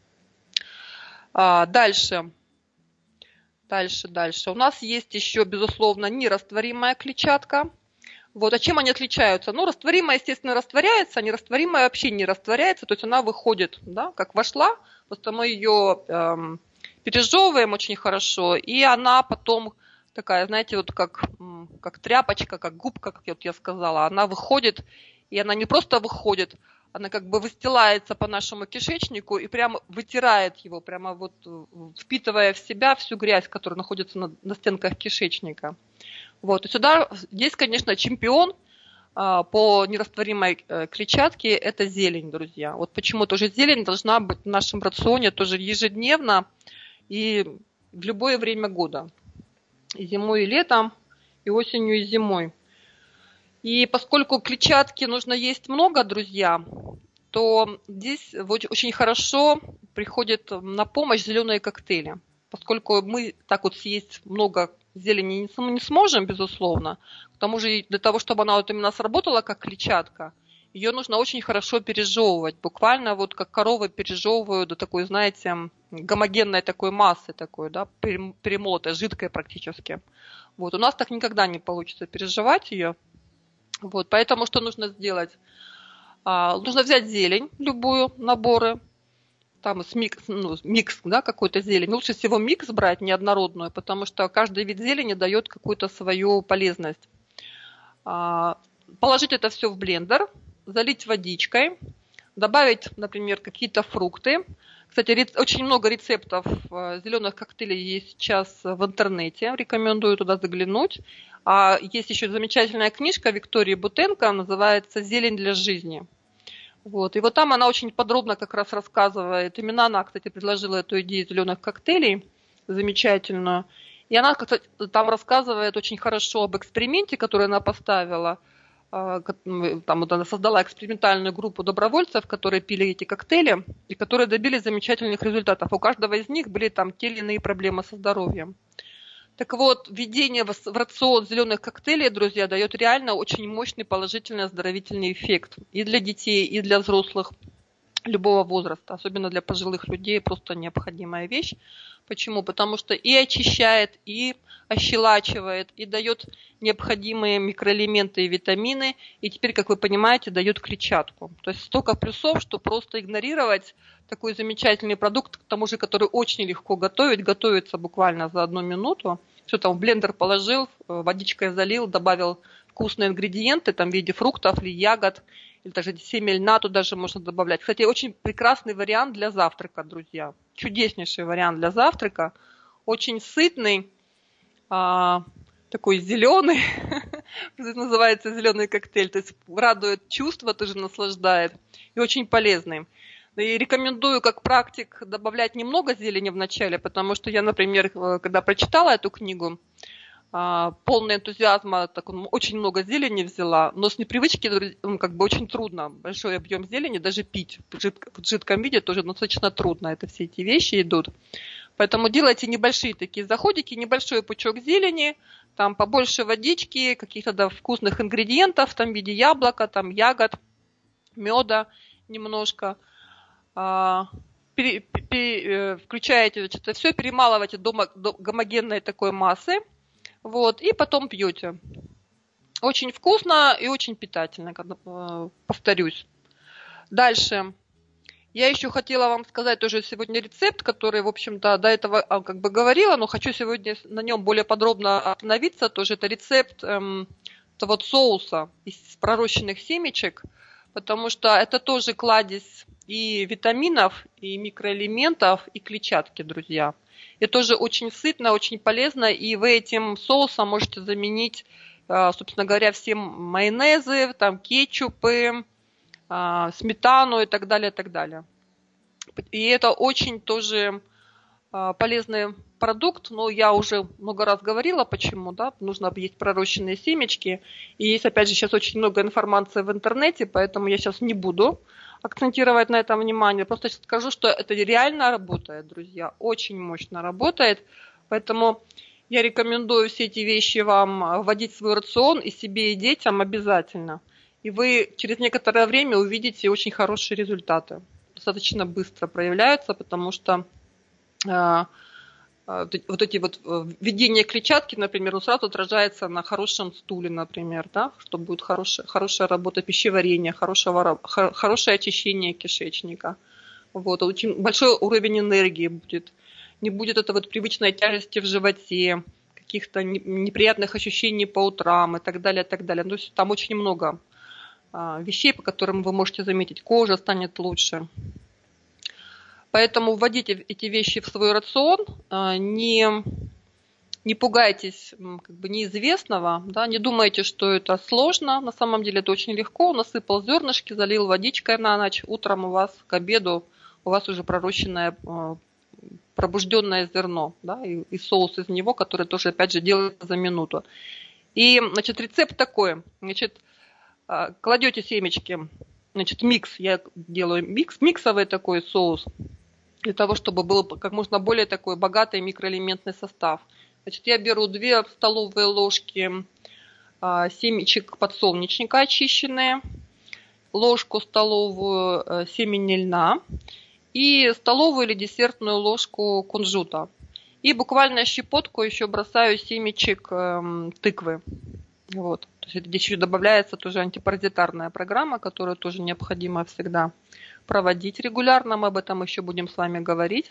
А, дальше. Дальше, дальше. У нас есть еще, безусловно, нерастворимая клетчатка. Вот. А чем они отличаются? Ну, растворимая, естественно, растворяется, а нерастворимая вообще не растворяется, то есть она выходит, да, как вошла, просто мы ее эм, пережевываем очень хорошо, и она потом такая, знаете, вот как, как тряпочка, как губка, как вот я сказала, она выходит, и она не просто выходит, она как бы выстилается по нашему кишечнику и прямо вытирает его, прямо вот впитывая в себя всю грязь, которая находится на, на стенках кишечника. Вот. И сюда, здесь, конечно, чемпион а, по нерастворимой а, клетчатке – это зелень, друзья. Вот почему тоже зелень должна быть в нашем рационе тоже ежедневно и в любое время года. И зимой, и летом, и осенью, и зимой. И поскольку клетчатки нужно есть много, друзья, то здесь очень хорошо приходят на помощь зеленые коктейли. Поскольку мы так вот съесть много зелени не сможем, безусловно, к тому же для того, чтобы она вот именно сработала как клетчатка, ее нужно очень хорошо пережевывать. Буквально вот как коровы пережевывают до такой, знаете, гомогенной такой массы, такой, да, перемолотой, жидкой практически. Вот. У нас так никогда не получится пережевать ее. Вот. Поэтому что нужно сделать? А, нужно взять зелень, любую, наборы, там микс, ну, микс, да, какой-то зелень. Лучше всего микс брать, неоднородную, потому что каждый вид зелени дает какую-то свою полезность. А, положить это все в блендер, залить водичкой, добавить, например, какие-то фрукты. Кстати, очень много рецептов зеленых коктейлей есть сейчас в интернете, рекомендую туда заглянуть. А есть еще замечательная книжка Виктории Бутенко, называется «Зелень для жизни». Вот. И вот там она очень подробно как раз рассказывает. Именно она, кстати, предложила эту идею зеленых коктейлей, замечательную. И она, кстати, там рассказывает очень хорошо об эксперименте, который она поставила. Там вот она создала экспериментальную группу добровольцев, которые пили эти коктейли и которые добились замечательных результатов. У каждого из них были там те или иные проблемы со здоровьем. Так вот, введение в рацион зеленых коктейлей, друзья, дает реально очень мощный положительный оздоровительный эффект и для детей, и для взрослых любого возраста, особенно для пожилых людей, просто необходимая вещь. Почему? Потому что и очищает, и ощелачивает, и дает необходимые микроэлементы и витамины, и теперь, как вы понимаете, дает клетчатку. То есть столько плюсов, что просто игнорировать такой замечательный продукт, к тому же, который очень легко готовить, готовится буквально за одну минуту. Все там в блендер положил, водичкой залил, добавил вкусные ингредиенты там в виде фруктов или ягод, или даже семя льна туда же можно добавлять. Кстати, очень прекрасный вариант для завтрака, друзья. Чудеснейший вариант для завтрака. Очень сытный, а, такой зеленый, называется зеленый коктейль. То есть радует чувства, тоже наслаждает. И очень полезный. И рекомендую как практик добавлять немного зелени в начале, потому что я, например, когда прочитала эту книгу, полный энтузиазма, так, очень много зелени взяла, но с непривычки как бы очень трудно большой объем зелени даже пить в, жидко, в жидком виде тоже достаточно трудно, это все эти вещи идут. Поэтому делайте небольшие такие заходики, небольшой пучок зелени, там побольше водички, каких-то да, вкусных ингредиентов, там в виде яблока, там ягод, меда немножко. Пере, пере, включаете, значит, это все перемалываете до, до гомогенной такой массы. Вот, и потом пьете. Очень вкусно и очень питательно, повторюсь. Дальше. Я еще хотела вам сказать тоже сегодня рецепт, который, в общем-то, до этого как бы говорила, но хочу сегодня на нем более подробно остановиться. Тоже это рецепт эм, этого вот соуса из пророщенных семечек, потому что это тоже кладезь и витаминов, и микроэлементов, и клетчатки, друзья. И тоже очень сытно, очень полезно, и вы этим соусом можете заменить, собственно говоря, все майонезы, там, кетчупы, сметану и так далее, и так далее. И это очень тоже полезный продукт, но я уже много раз говорила, почему, да, нужно есть пророщенные семечки, и есть, опять же, сейчас очень много информации в интернете, поэтому я сейчас не буду акцентировать на этом внимание. Просто скажу, что это реально работает, друзья. Очень мощно работает. Поэтому я рекомендую все эти вещи вам вводить в свой рацион и себе, и детям обязательно. И вы через некоторое время увидите очень хорошие результаты. Достаточно быстро проявляются, потому что э, вот эти вот введение клетчатки, например, сразу отражается на хорошем стуле, например, да, что будет хорошая, хорошая работа пищеварения, хорошего, хорошее очищение кишечника. Вот, очень большой уровень энергии будет. Не будет этой вот привычной тяжести в животе, каких-то неприятных ощущений по утрам и так далее, и так далее. То есть там очень много а, вещей, по которым вы можете заметить. Кожа станет лучше. Поэтому вводите эти вещи в свой рацион, не, не пугайтесь как бы неизвестного, да, не думайте, что это сложно, на самом деле это очень легко. Насыпал зернышки, залил водичкой на ночь, утром у вас к обеду у вас уже пророщенное, пробужденное зерно, да, и, и соус из него, который тоже опять же делается за минуту. И, значит, рецепт такой, значит, кладете семечки, значит, микс, я делаю микс, миксовый такой соус, для того, чтобы был как можно более такой богатый микроэлементный состав. Значит, я беру две столовые ложки а, семечек подсолнечника очищенные, ложку столовую а, семени льна и столовую или десертную ложку кунжута. И буквально щепотку еще бросаю семечек а, тыквы. Вот. То есть здесь еще добавляется тоже антипаразитарная программа, которая тоже необходима всегда проводить регулярно, мы об этом еще будем с вами говорить.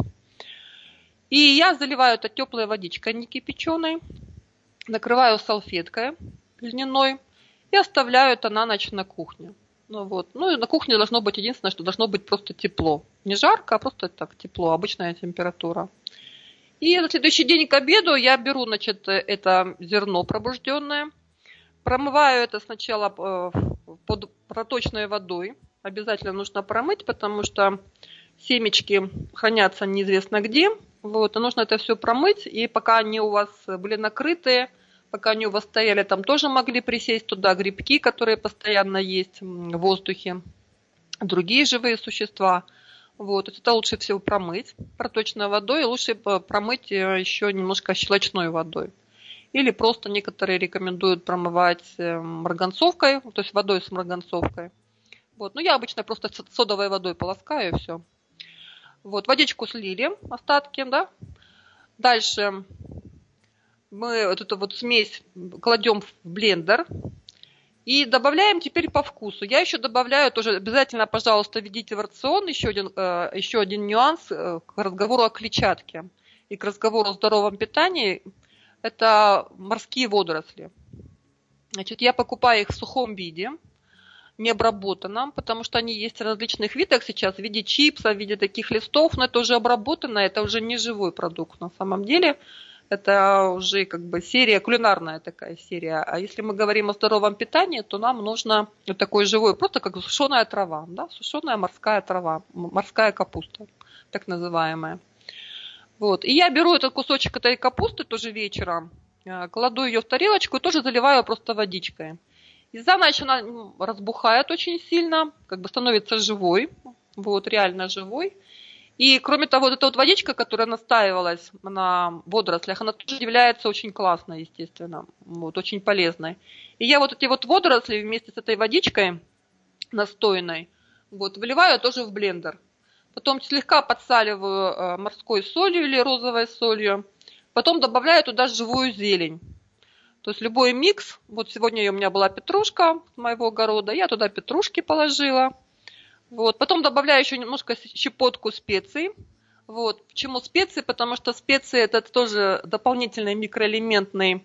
И я заливаю это теплой водичкой, не кипяченой, накрываю салфеткой льняной и оставляю это на ночь на кухне. Ну, вот. Ну и на кухне должно быть единственное, что должно быть просто тепло. Не жарко, а просто так тепло, обычная температура. И на следующий день к обеду я беру, значит, это зерно пробужденное, промываю это сначала под проточной водой. Обязательно нужно промыть, потому что семечки хранятся неизвестно где. Вот, и нужно это все промыть, и пока они у вас были накрытые, пока они у вас стояли, там тоже могли присесть туда грибки, которые постоянно есть в воздухе, другие живые существа. Вот, это лучше всего промыть проточной водой, и лучше промыть еще немножко щелочной водой. Или просто некоторые рекомендуют промывать марганцовкой, то есть водой с марганцовкой. Вот. Ну, я обычно просто содовой водой полоскаю и все. Вот, водичку слили, остатки, да. Дальше мы вот эту вот смесь кладем в блендер и добавляем теперь по вкусу. Я еще добавляю тоже, обязательно, пожалуйста, введите в рацион еще один, еще один нюанс к разговору о клетчатке и к разговору о здоровом питании. Это морские водоросли. Значит, я покупаю их в сухом виде, необработанном, потому что они есть в различных видах сейчас, в виде чипсов, в виде таких листов, но это уже обработано, это уже не живой продукт на самом деле. Это уже как бы серия, кулинарная такая серия. А если мы говорим о здоровом питании, то нам нужно вот такой живой, просто как сушеная трава, да, сушеная морская трава, морская капуста, так называемая. Вот. И я беру этот кусочек этой капусты тоже вечером, кладу ее в тарелочку и тоже заливаю просто водичкой. И за ночь она разбухает очень сильно, как бы становится живой, вот, реально живой. И кроме того, вот эта вот водичка, которая настаивалась на водорослях, она тоже является очень классной, естественно, вот, очень полезной. И я вот эти вот водоросли вместе с этой водичкой настойной вот, выливаю тоже в блендер. Потом слегка подсаливаю морской солью или розовой солью. Потом добавляю туда живую зелень. То есть любой микс. Вот сегодня у меня была петрушка с моего огорода. Я туда петрушки положила. Вот. Потом добавляю еще немножко щепотку специй. Вот. Почему специи? Потому что специи это тоже дополнительный микроэлементный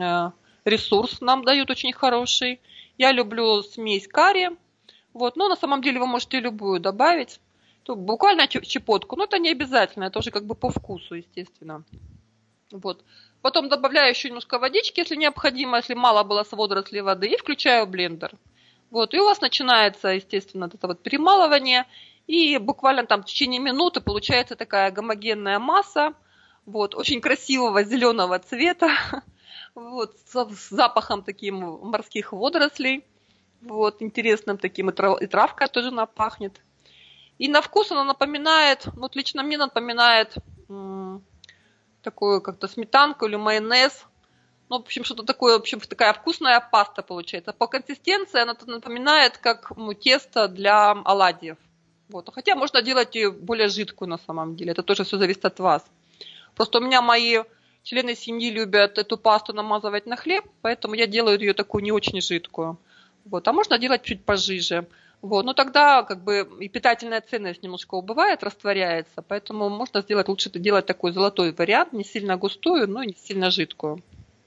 ресурс нам дают очень хороший. Я люблю смесь карри. Вот. Но на самом деле вы можете любую добавить. Буквально щепотку, но это не обязательно, это уже как бы по вкусу, естественно. Вот. Потом добавляю еще немножко водички, если необходимо, если мало было с водорослей воды, и включаю блендер. Вот. И у вас начинается, естественно, это вот перемалывание, и буквально там в течение минуты получается такая гомогенная масса, вот, очень красивого зеленого цвета, вот, с запахом таким морских водорослей, вот, интересным таким, и, трав, и травка тоже напахнет. И на вкус она напоминает, вот лично мне напоминает м, такую как-то сметанку или майонез. Ну, в общем, что-то такое, в общем, такая вкусная паста получается. По консистенции она напоминает как ну, тесто для оладьев. Вот. Хотя можно делать ее более жидкую на самом деле. Это тоже все зависит от вас. Просто у меня мои члены семьи любят эту пасту намазывать на хлеб, поэтому я делаю ее такую не очень жидкую. Вот. А можно делать чуть пожиже. Вот, но тогда как бы и питательная ценность немножко убывает, растворяется, поэтому можно сделать, лучше делать такой золотой вариант, не сильно густую, но и не сильно жидкую.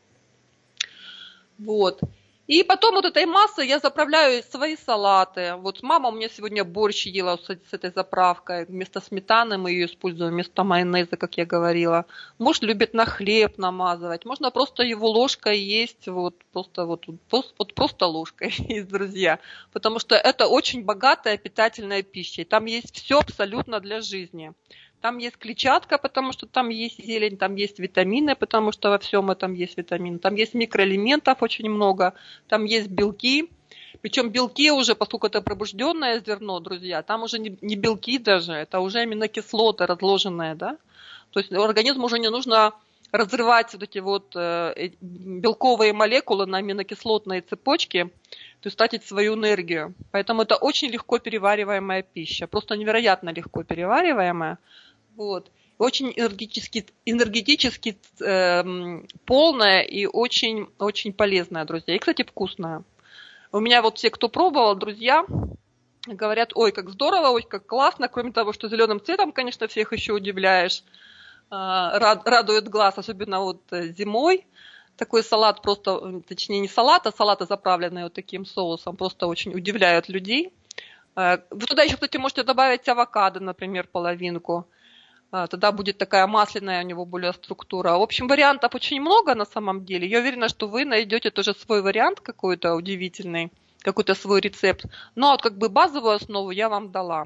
Вот. И потом вот этой массой я заправляю свои салаты. Вот мама у меня сегодня борщ ела с, с этой заправкой. Вместо сметаны мы ее используем, вместо майонеза, как я говорила. Муж любит на хлеб намазывать. Можно просто его ложкой есть. Вот просто, вот, вот просто ложкой есть, друзья. Потому что это очень богатая питательная пища. И там есть все абсолютно для жизни. Там есть клетчатка, потому что там есть зелень, там есть витамины, потому что во всем этом есть витамины. Там есть микроэлементов очень много, там есть белки. Причем белки уже, поскольку это пробужденное зерно, друзья, там уже не, не белки даже, это уже аминокислоты разложенные, да. То есть организму уже не нужно разрывать вот эти вот э, белковые молекулы на аминокислотные цепочки, то есть тратить свою энергию. Поэтому это очень легко перевариваемая пища, просто невероятно легко перевариваемая. Вот. Очень энергетически, энергетически э, полная и очень, очень полезная, друзья. И, кстати, вкусная. У меня вот все, кто пробовал, друзья, говорят, ой, как здорово, ой, как классно. Кроме того, что зеленым цветом, конечно, всех еще удивляешь. Э, рад, радует глаз, особенно вот зимой. Такой салат просто, точнее не салат, а салаты, заправленные вот таким соусом, просто очень удивляют людей. Э, вы туда еще, кстати, можете добавить авокадо, например, половинку. Тогда будет такая масляная у него более структура. В общем, вариантов очень много на самом деле. Я уверена, что вы найдете тоже свой вариант какой-то удивительный, какой-то свой рецепт. Но вот как бы базовую основу я вам дала.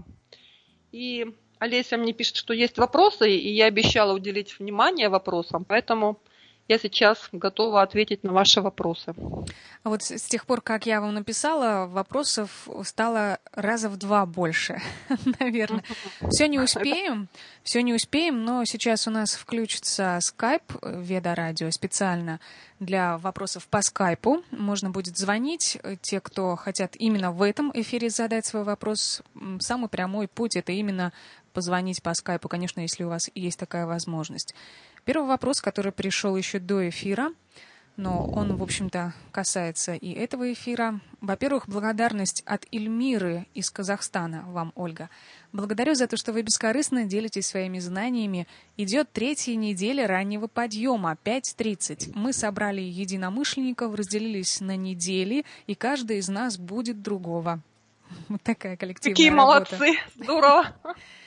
И Олеся мне пишет, что есть вопросы, и я обещала уделить внимание вопросам, поэтому я сейчас готова ответить на ваши вопросы. А вот с тех пор, как я вам написала, вопросов стало раза в два больше, наверное. Все не успеем, все не успеем, но сейчас у нас включится скайп Веда Радио специально для вопросов по скайпу. Можно будет звонить. Те, кто хотят именно в этом эфире задать свой вопрос, самый прямой путь — это именно позвонить по скайпу, конечно, если у вас есть такая возможность. Первый вопрос, который пришел еще до эфира, но он, в общем-то, касается и этого эфира. Во-первых, благодарность от Эльмиры из Казахстана вам, Ольга. Благодарю за то, что вы бескорыстно делитесь своими знаниями. Идет третья неделя раннего подъема, пять тридцать. Мы собрали единомышленников, разделились на недели, и каждый из нас будет другого. Вот такая коллективная Какие работа. молодцы, здорово.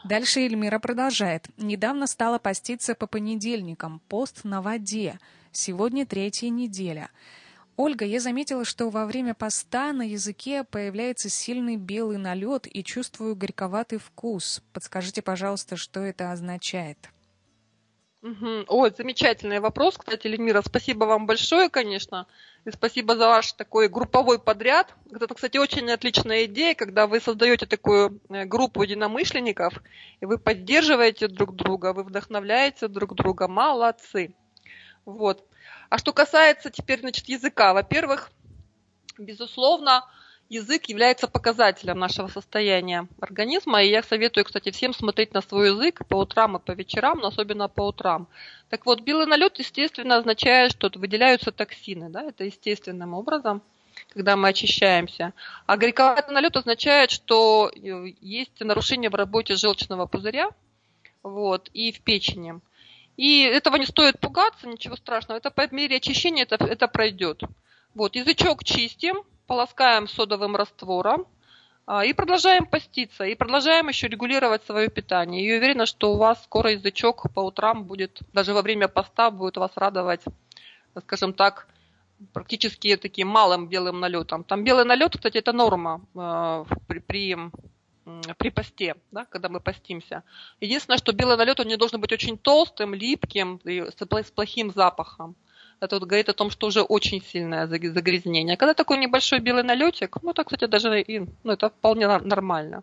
Дальше Эльмира продолжает. Недавно стала поститься по понедельникам. Пост на воде. Сегодня третья неделя. Ольга, я заметила, что во время поста на языке появляется сильный белый налет и чувствую горьковатый вкус. Подскажите, пожалуйста, что это означает? Угу. Ой, замечательный вопрос, кстати, Эльмира, спасибо вам большое, конечно, и спасибо за ваш такой групповой подряд. Это, кстати, очень отличная идея, когда вы создаете такую группу единомышленников, и вы поддерживаете друг друга, вы вдохновляете друг друга, молодцы. Вот. А что касается теперь, значит, языка, во-первых, безусловно, язык является показателем нашего состояния организма, и я советую, кстати, всем смотреть на свой язык по утрам и по вечерам, но особенно по утрам. Так вот, белый налет, естественно, означает, что выделяются токсины, да, это естественным образом, когда мы очищаемся. А горьковатый налет означает, что есть нарушение в работе желчного пузыря, вот, и в печени. И этого не стоит пугаться, ничего страшного. Это по мере очищения это, это пройдет. Вот, язычок чистим, полоскаем содовым раствором а, и продолжаем поститься. И продолжаем еще регулировать свое питание. И уверена, что у вас скоро язычок по утрам будет, даже во время поста, будет вас радовать, скажем так, практически таким малым белым налетом. Там белый налет, кстати, это норма э, при, при при посте, да, когда мы постимся. Единственное, что белый налет, он не должен быть очень толстым, липким и с плохим запахом. Это вот говорит о том, что уже очень сильное загрязнение. Когда такой небольшой белый налетик, ну, это, кстати, даже и, ну, это вполне нормально.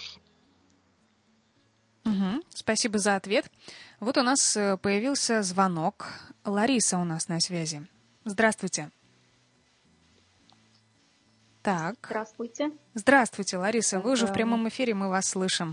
Угу. Спасибо за ответ. Вот у нас появился звонок. Лариса у нас на связи. Здравствуйте. Так. Здравствуйте. Здравствуйте, Лариса. Вы уже в прямом эфире, мы вас слышим.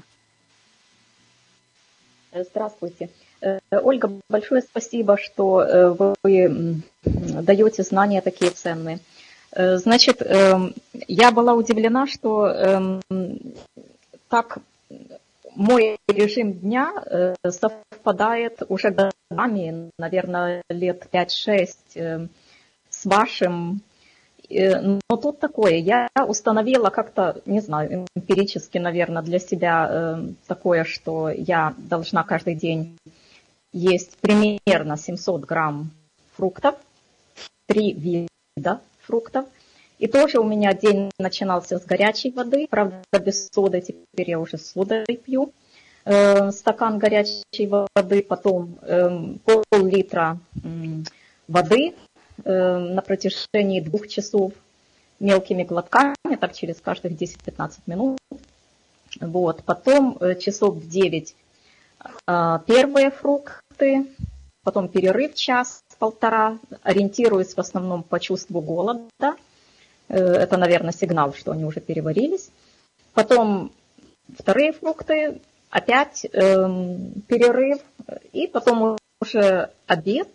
Здравствуйте. Ольга, большое спасибо, что вы даете знания такие ценные. Значит, я была удивлена, что так мой режим дня совпадает уже годами, наверное, лет пять-шесть с вашим. Но тут такое, я установила как-то, не знаю, эмпирически, наверное, для себя э, такое, что я должна каждый день есть примерно семьсот грамм фруктов, три вида фруктов. И тоже у меня день начинался с горячей воды, правда, без соды, теперь я уже с содой пью. Э, стакан горячей воды, потом э, пол-литра э, воды на протяжении двух часов мелкими глотками, так через каждых десять-пятнадцать минут. Вот. Потом часов в девять первые фрукты, потом перерыв час-полтора, ориентируюсь в основном по чувству голода. Это, наверное, сигнал, что они уже переварились. Потом вторые фрукты, опять перерыв, и потом уже обед.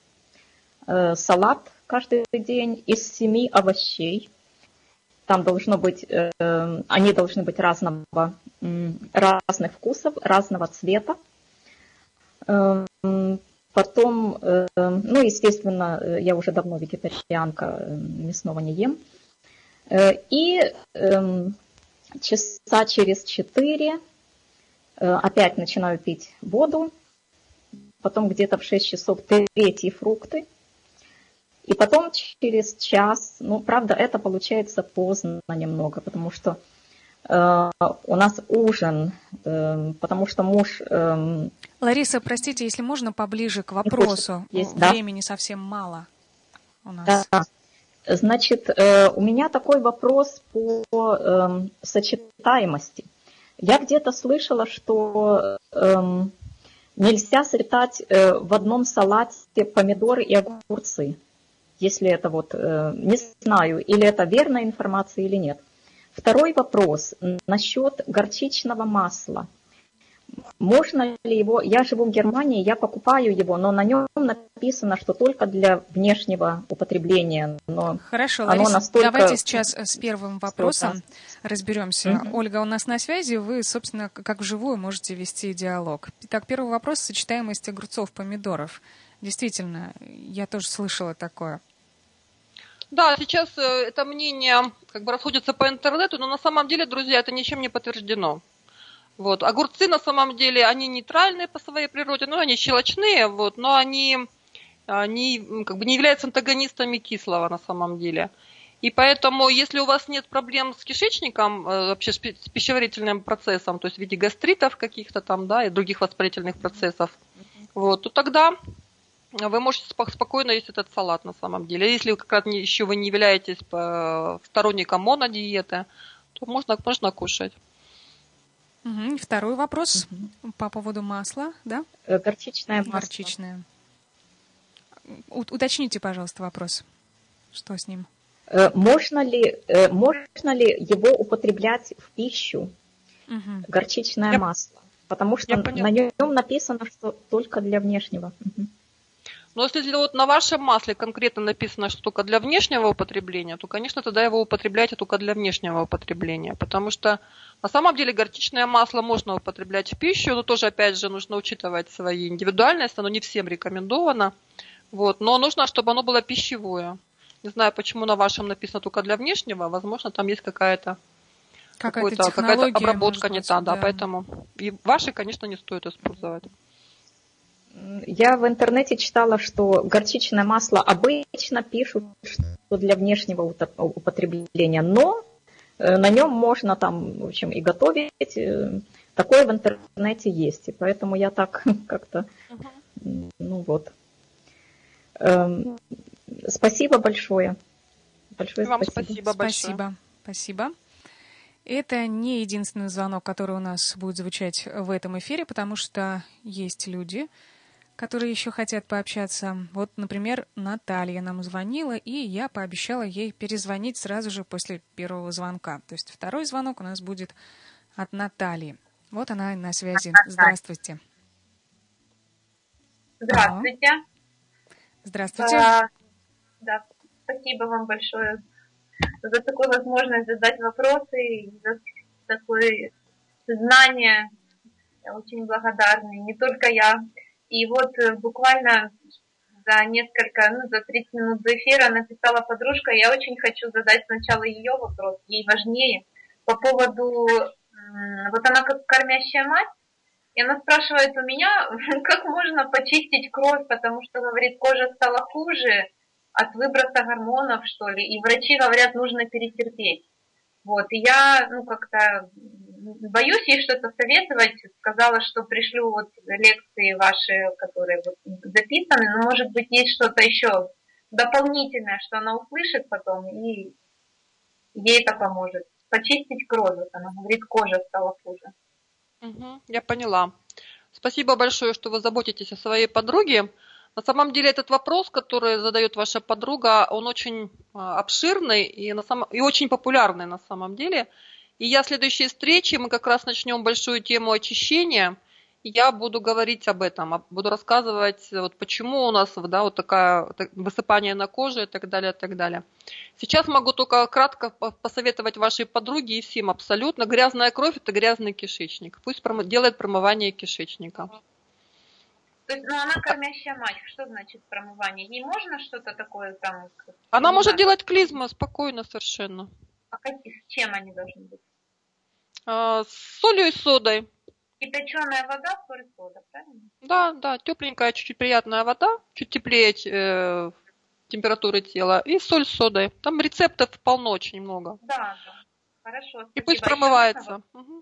Салат каждый день из семи овощей. Там должно быть, э, они должны быть разного, э, разных вкусов, разного цвета. Э, потом, э, ну, естественно, я уже давно вегетарианка, мясного не ем. Э, и э, часа через четыре э, опять начинаю пить воду. Потом где-то в шесть часов третьи фрукты. И потом через час, ну, правда, это получается поздно немного, потому что э, у нас ужин, э, потому что муж... Э, Лариса, простите, если можно поближе к вопросу. Есть, Времени да? совсем мало у нас. Да. Значит, э, у меня такой вопрос по э, сочетаемости. Я где-то слышала, что э, нельзя сочетать э, в одном салате помидоры и огурцы. Если это вот, не знаю, или это верная информация или нет. Второй вопрос насчет горчичного масла. Можно ли его, я живу в Германии, я покупаю его, но на нем написано, что только для внешнего употребления. Но Хорошо, Лариса, настолько... давайте сейчас с первым вопросом разберемся. Угу. Ольга у нас на связи, вы, собственно, как вживую можете вести диалог. Итак, первый вопрос — сочетаемость огурцов, помидоров. Действительно, я тоже слышала такое. Да, сейчас это мнение как бы расходится по интернету, но на самом деле, друзья, это ничем не подтверждено. Вот. Огурцы на самом деле, они нейтральные по своей природе, ну, они щелочные, вот, но они, они как бы не являются антагонистами кислого на самом деле. И поэтому, если у вас нет проблем с кишечником, вообще с пищеварительным процессом, то есть в виде гастритов каких-то там, да, и других воспалительных процессов, вот, то тогда вы можете спокойно есть этот салат на самом деле. Если как раз еще вы не являетесь сторонником монодиеты, то можно, можно кушать. Угу. Второй вопрос угу. по поводу масла, да? Горчичное масло. Горчичное. У- уточните, пожалуйста, вопрос. Что с ним? Можно ли, можно ли его употреблять в пищу, угу. горчичное Я... масло? Потому что на нем написано, что только для внешнего. Угу. Но если вот на вашем масле конкретно написано, что только для внешнего употребления, то, конечно, тогда его употребляйте только для внешнего употребления. Потому что на самом деле горчичное масло можно употреблять в пищу, но тоже, опять же, нужно учитывать свои индивидуальности, оно не всем рекомендовано. Вот. Но нужно, чтобы оно было пищевое. Не знаю, почему на вашем написано только для внешнего, возможно, там есть какая-то, какая-то, какая-то обработка не та, да, да, поэтому и ваши, конечно, не стоит использовать. Я в интернете читала, что горчичное масло обычно пишут, что для внешнего употребления, но на нем можно там, в общем, и готовить. Такое в интернете есть, и поэтому я так как-то, uh-huh. ну вот. Спасибо большое. Большое Вам спасибо. Спасибо большое. Спасибо. Спасибо. Это не единственный звонок, который у нас будет звучать в этом эфире, потому что есть люди, которые еще хотят пообщаться. Вот, например, Наталья нам звонила, и я пообещала ей перезвонить сразу же после первого звонка. То есть второй звонок у нас будет от Натальи. Вот она на связи. Здравствуйте. Здравствуйте. Алло. Здравствуйте. А, да, спасибо вам большое за такую возможность задать вопросы и за такое знание. Я очень благодарна. Не только я. И вот буквально за несколько, ну, за тридцать минут до эфира написала подружка, я очень хочу задать сначала ее вопрос, ей важнее, по поводу, вот она как кормящая мать, и она спрашивает у меня, как можно почистить кровь, потому что, говорит, кожа стала хуже от выброса гормонов, что ли, и врачи говорят, нужно перетерпеть. Вот, и я, ну, как-то боюсь ей что-то советовать, сказала, что пришлю вот лекции ваши, которые вот записаны, но, может быть, есть что-то еще дополнительное, что она услышит потом, и ей это поможет. Почистить кровь, вот она говорит, кожа стала хуже. Угу, я поняла. Спасибо большое, что вы заботитесь о своей подруге. На самом деле этот вопрос, который задает ваша подруга, он очень обширный и, на самом, и очень популярный на самом деле. И я в следующей встрече, мы как раз начнем большую тему очищения, и я буду говорить об этом, буду рассказывать, вот почему у нас, да, вот такое высыпание на коже и так далее, и так далее. Сейчас могу только кратко посоветовать вашей подруге и всем абсолютно. Грязная кровь – это грязный кишечник. Пусть делает промывание кишечника. То есть, ну, она кормящая мать. Что значит промывание? Ей можно что-то такое там? Она может делать клизмы спокойно совершенно. А какие, с чем они должны быть? А, с солью и содой. Кипяченая вода, соль, сода, правильно? Да, да, тепленькая, чуть-чуть приятная вода, чуть теплее э, температуры тела, и соль с содой. Там рецептов полно, очень много. Да, да. Хорошо. Спасибо. И пусть промывается. Угу.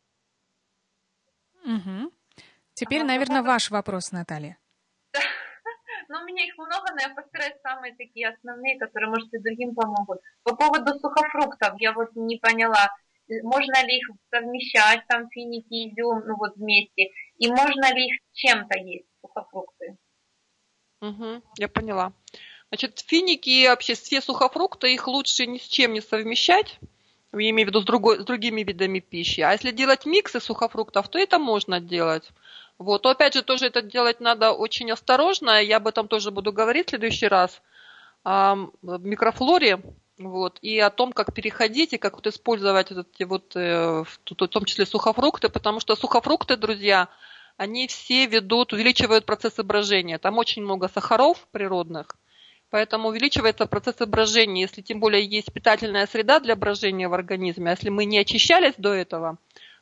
Угу. Теперь, ага, наверное, по... ваш вопрос, Наталья. Ну, у меня их много, но я постараюсь самые такие основные, которые, может, и другим помогут. По поводу сухофруктов, я вот не поняла, можно ли их совмещать, там, финики, изюм, ну, вот вместе, и можно ли их чем-то есть, сухофрукты? Угу, я поняла. Значит, финики и вообще все сухофрукты, их лучше ни с чем не совмещать, я имею в виду с, другой, с другими видами пищи. А если делать миксы сухофруктов, то это можно делать. Вот. Но опять же, тоже это делать надо очень осторожно. Я об этом тоже буду говорить в следующий раз. О микрофлоре. Вот, и о том, как переходить и как вот использовать вот эти вот, э, в том числе сухофрукты, потому что сухофрукты, друзья, они все ведут, увеличивают процессы брожения. Там очень много сахаров природных, поэтому увеличивается процесс брожения. Если тем более есть питательная среда для брожения в организме, а если мы не очищались до этого,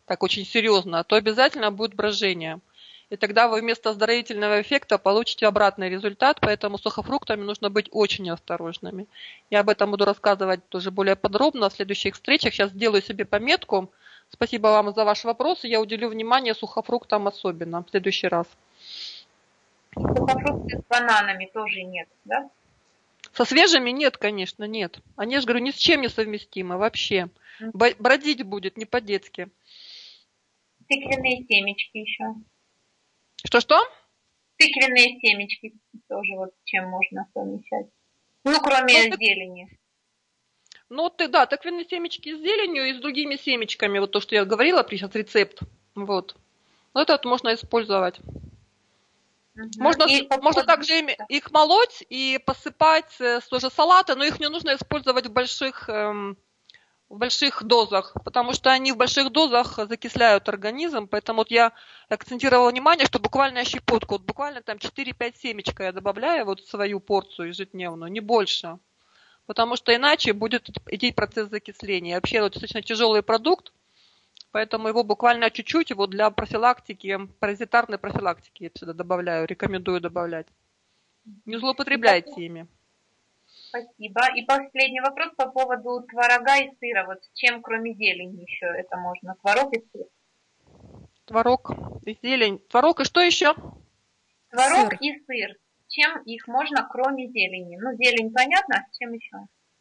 так очень серьезно, то обязательно будет брожение. И тогда вы вместо оздоровительного эффекта получите обратный результат, поэтому с сухофруктами нужно быть очень осторожными. Я об этом буду рассказывать тоже более подробно в следующих встречах. Сейчас сделаю себе пометку. Спасибо вам за ваш вопрос, и я уделю внимание сухофруктам особенно в следующий раз. Сухофрукты с бананами тоже нет, да? Со свежими нет, конечно, нет. Они, я же говорю, ни с чем не совместимы вообще. Бродить будет не по-детски. Тыквенные семечки еще. Что-что? Тыквенные семечки тоже вот чем можно совмещать. Ну, кроме ну, зелени. Ну, ты, да, тыквенные семечки с зеленью и с другими семечками. Вот то, что я говорила, сейчас рецепт. Вот. Вот это вот можно использовать. Угу. Можно, можно также их молоть и посыпать с тоже салата, но их не нужно использовать в больших, эм, в больших дозах, потому что они в больших дозах закисляют организм, поэтому вот я акцентировала внимание, что буквально щепотку, вот буквально там четыре-пять семечка я добавляю вот в свою порцию ежедневную, не больше, потому что иначе будет идти процесс закисления. Вообще вот достаточно тяжелый продукт, поэтому его буквально чуть-чуть вот для профилактики, паразитарной профилактики я сюда добавляю, рекомендую добавлять. Не злоупотребляйте ими. Спасибо. И последний вопрос по поводу творога и сыра. Вот с чем, кроме зелени, еще это можно? Творог и сыр. Творог и зелень. Творог и что еще? Творог сыр. И сыр. Чем их можно, кроме зелени? Ну, зелень понятно, а с чем еще?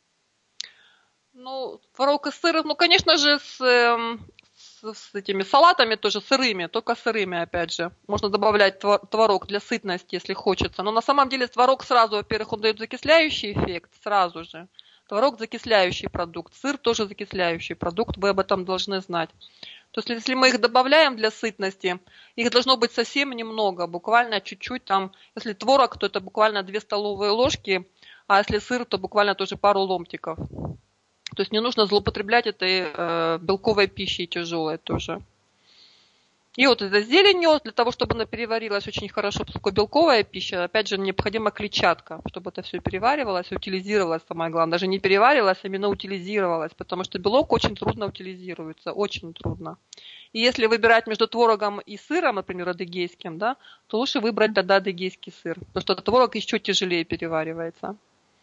Ну, творог и сыр, ну, конечно же, с, с, с этими салатами тоже сырыми, только сырыми, опять же. Можно добавлять творог для сытности, если хочется. Но на самом деле творог сразу, во-первых, он дает закисляющий эффект, сразу же. Творог закисляющий продукт, сыр тоже закисляющий продукт, вы об этом должны знать. То есть, если мы их добавляем для сытности, их должно быть совсем немного, буквально чуть-чуть там. Если творог, то это буквально две столовые ложки, а если сыр, то буквально тоже пару ломтиков. То есть не нужно злоупотреблять этой э, белковой пищей тяжелой тоже. И вот это зеленью, для того, чтобы она переварилась очень хорошо, поскольку белковая пища, опять же, необходима клетчатка, чтобы это все переваривалось, утилизировалось, самое главное. Даже не переваривалось, а именно утилизировалось, потому что белок очень трудно утилизируется, очень трудно. И если выбирать между творогом и сыром, например, адыгейским, да, то лучше выбрать тогда адыгейский сыр, потому что творог еще тяжелее переваривается.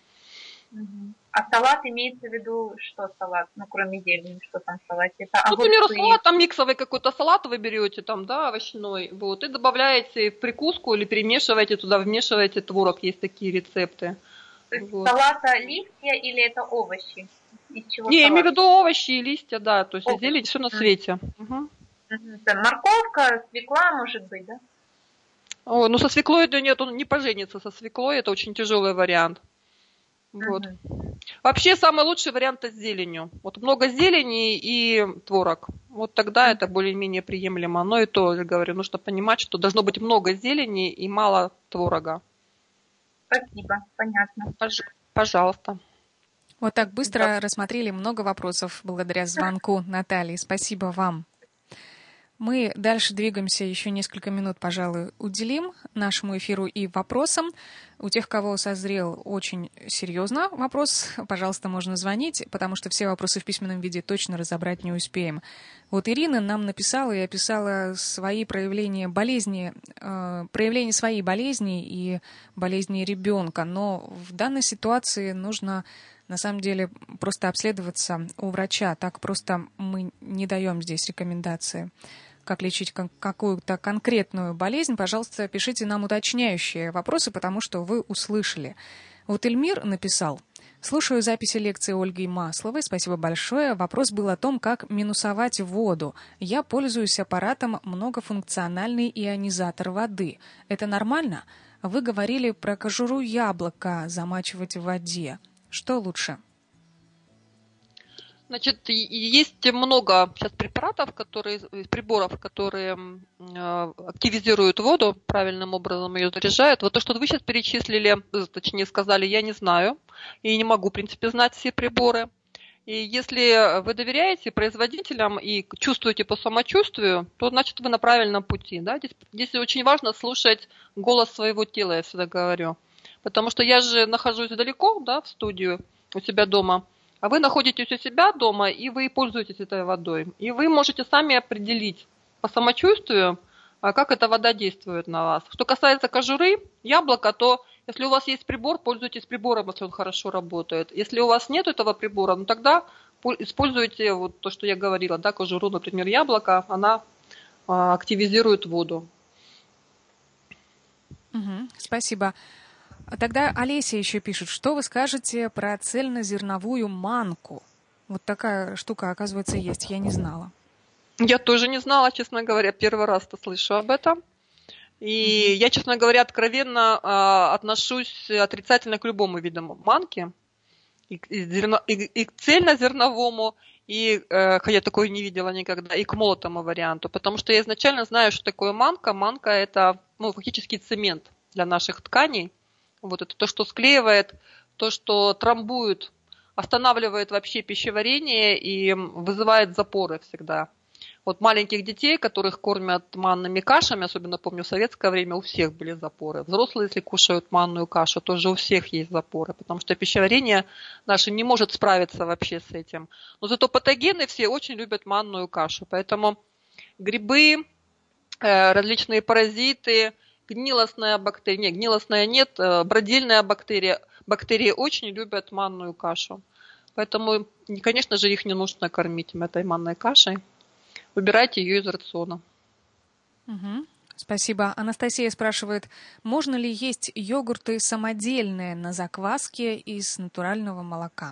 А салат имеется в виду, что салат, ну кроме зелени, что там в салате? Это ну, к примеру, салат, там миксовый какой-то салат вы берете, там, да, овощной, вот, и добавляете в прикуску или перемешиваете туда, вмешиваете творог, есть такие рецепты. То есть вот. Салата листья или это овощи? Из чего Не, салат? имею в виду овощи и листья, да, то есть овощи. Зелень, все на свете. Угу. Морковка, свекла, может быть, да? Ой, ну со свеклой это нет, он не поженится со свеклой, это очень тяжелый вариант. Вот. Uh-huh. Вообще самый лучший вариант с зеленью. Вот много зелени и творог. Вот тогда uh-huh. это более-менее приемлемо. Но и то, я говорю, нужно понимать, что должно быть много зелени и мало творога. Спасибо, понятно. Пож- пожалуйста. Вот так быстро да. рассмотрели много вопросов благодаря звонку Натальи. Спасибо вам. Мы дальше двигаемся, еще несколько минут, пожалуй, уделим нашему эфиру и вопросам. У тех, кого созрел очень серьезно вопрос, пожалуйста, можно звонить, потому что все вопросы в письменном виде точно разобрать не успеем. Вот Ирина нам написала и описала свои проявления болезни, э, проявления своей болезни и болезни ребенка. Но в данной ситуации нужно, на самом деле, просто обследоваться у врача. Так просто мы не даем здесь рекомендации. Как лечить какую-то конкретную болезнь, пожалуйста, пишите нам уточняющие вопросы, потому что вы услышали. Вот Эльмир написал: «Слушаю записи лекции Ольги Масловой. Спасибо большое. Вопрос был о том, как минусовать воду. Я пользуюсь аппаратом многофункциональный ионизатор воды. Это нормально? Вы говорили про кожуру яблока замачивать в воде. Что лучше?» Значит, есть много сейчас препаратов, которые, приборов, которые активизируют воду, правильным образом ее заряжают. Вот то, что вы сейчас перечислили, точнее сказали, я не знаю и не могу, в принципе, знать все приборы. И если вы доверяете производителям и чувствуете по самочувствию, то значит вы на правильном пути. Да? Здесь, здесь очень важно слушать голос своего тела, я всегда говорю. Потому что я же нахожусь далеко, да, в студию у себя дома. а вы находитесь у себя дома, и вы пользуетесь этой водой. И вы можете сами определить по самочувствию, как эта вода действует на вас. Что касается кожуры яблока, то если у вас есть прибор, пользуйтесь прибором, если он хорошо работает. Если у вас нет этого прибора, ну тогда используйте вот то, что я говорила, да, кожуру, например, яблока, она а, активизирует воду. Угу, спасибо. Тогда Олеся еще пишет, что вы скажете про цельнозерновую манку? Вот такая штука, оказывается, есть, я не знала. Я тоже не знала, честно говоря, первый раз-то слышу об этом. И mm-hmm. я, честно говоря, откровенно э, отношусь отрицательно к любому виду манки. И, и, зерно, и, и к цельнозерновому, и, э, хотя такое не видела никогда, и к молотому варианту. Потому что я изначально знаю, что такое манка. Манка – это ну, фактически цемент для наших тканей. Вот это то, что склеивает, то, что трамбует, останавливает вообще пищеварение и вызывает запоры всегда. Вот маленьких детей, которых кормят манными кашами, особенно помню, в советское время у всех были запоры. Взрослые, если кушают манную кашу, тоже у всех есть запоры, потому что пищеварение наше не может справиться вообще с этим. Но зато патогены все очень любят манную кашу, поэтому грибы, различные паразиты, гнилостная бактерия, нет, гнилостная нет, бродильная бактерия, бактерии очень любят манную кашу. Поэтому, конечно же, их не нужно кормить им этой манной кашей. Выбирайте ее из рациона. Угу. Спасибо. Анастасия спрашивает, можно ли есть йогурты самодельные на закваске из натурального молока?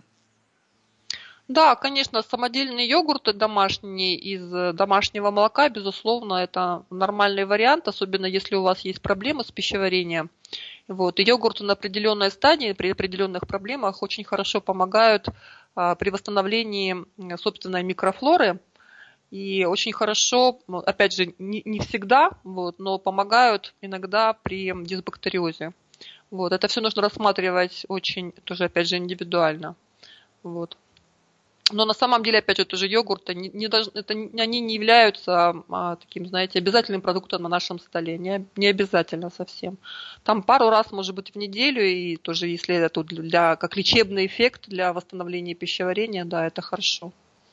Да, конечно, самодельные йогурты домашние из домашнего молока, безусловно, это нормальный вариант, особенно если у вас есть проблемы с пищеварением. Вот. И йогурты на определенной стадии, при определенных проблемах очень хорошо помогают а, при восстановлении собственной микрофлоры. И очень хорошо, опять же, не, не всегда, вот, но помогают иногда при дисбактериозе. Вот. Это все нужно рассматривать очень, тоже, опять же, индивидуально. Вот. Но на самом деле, опять же, тоже йогурты, не, не должны, это, они не являются а, таким, знаете, обязательным продуктом на нашем столе. Не, не обязательно совсем. Там пару раз, может быть, в неделю, и тоже, если это для, как лечебный эффект для восстановления пищеварения, да, это хорошо.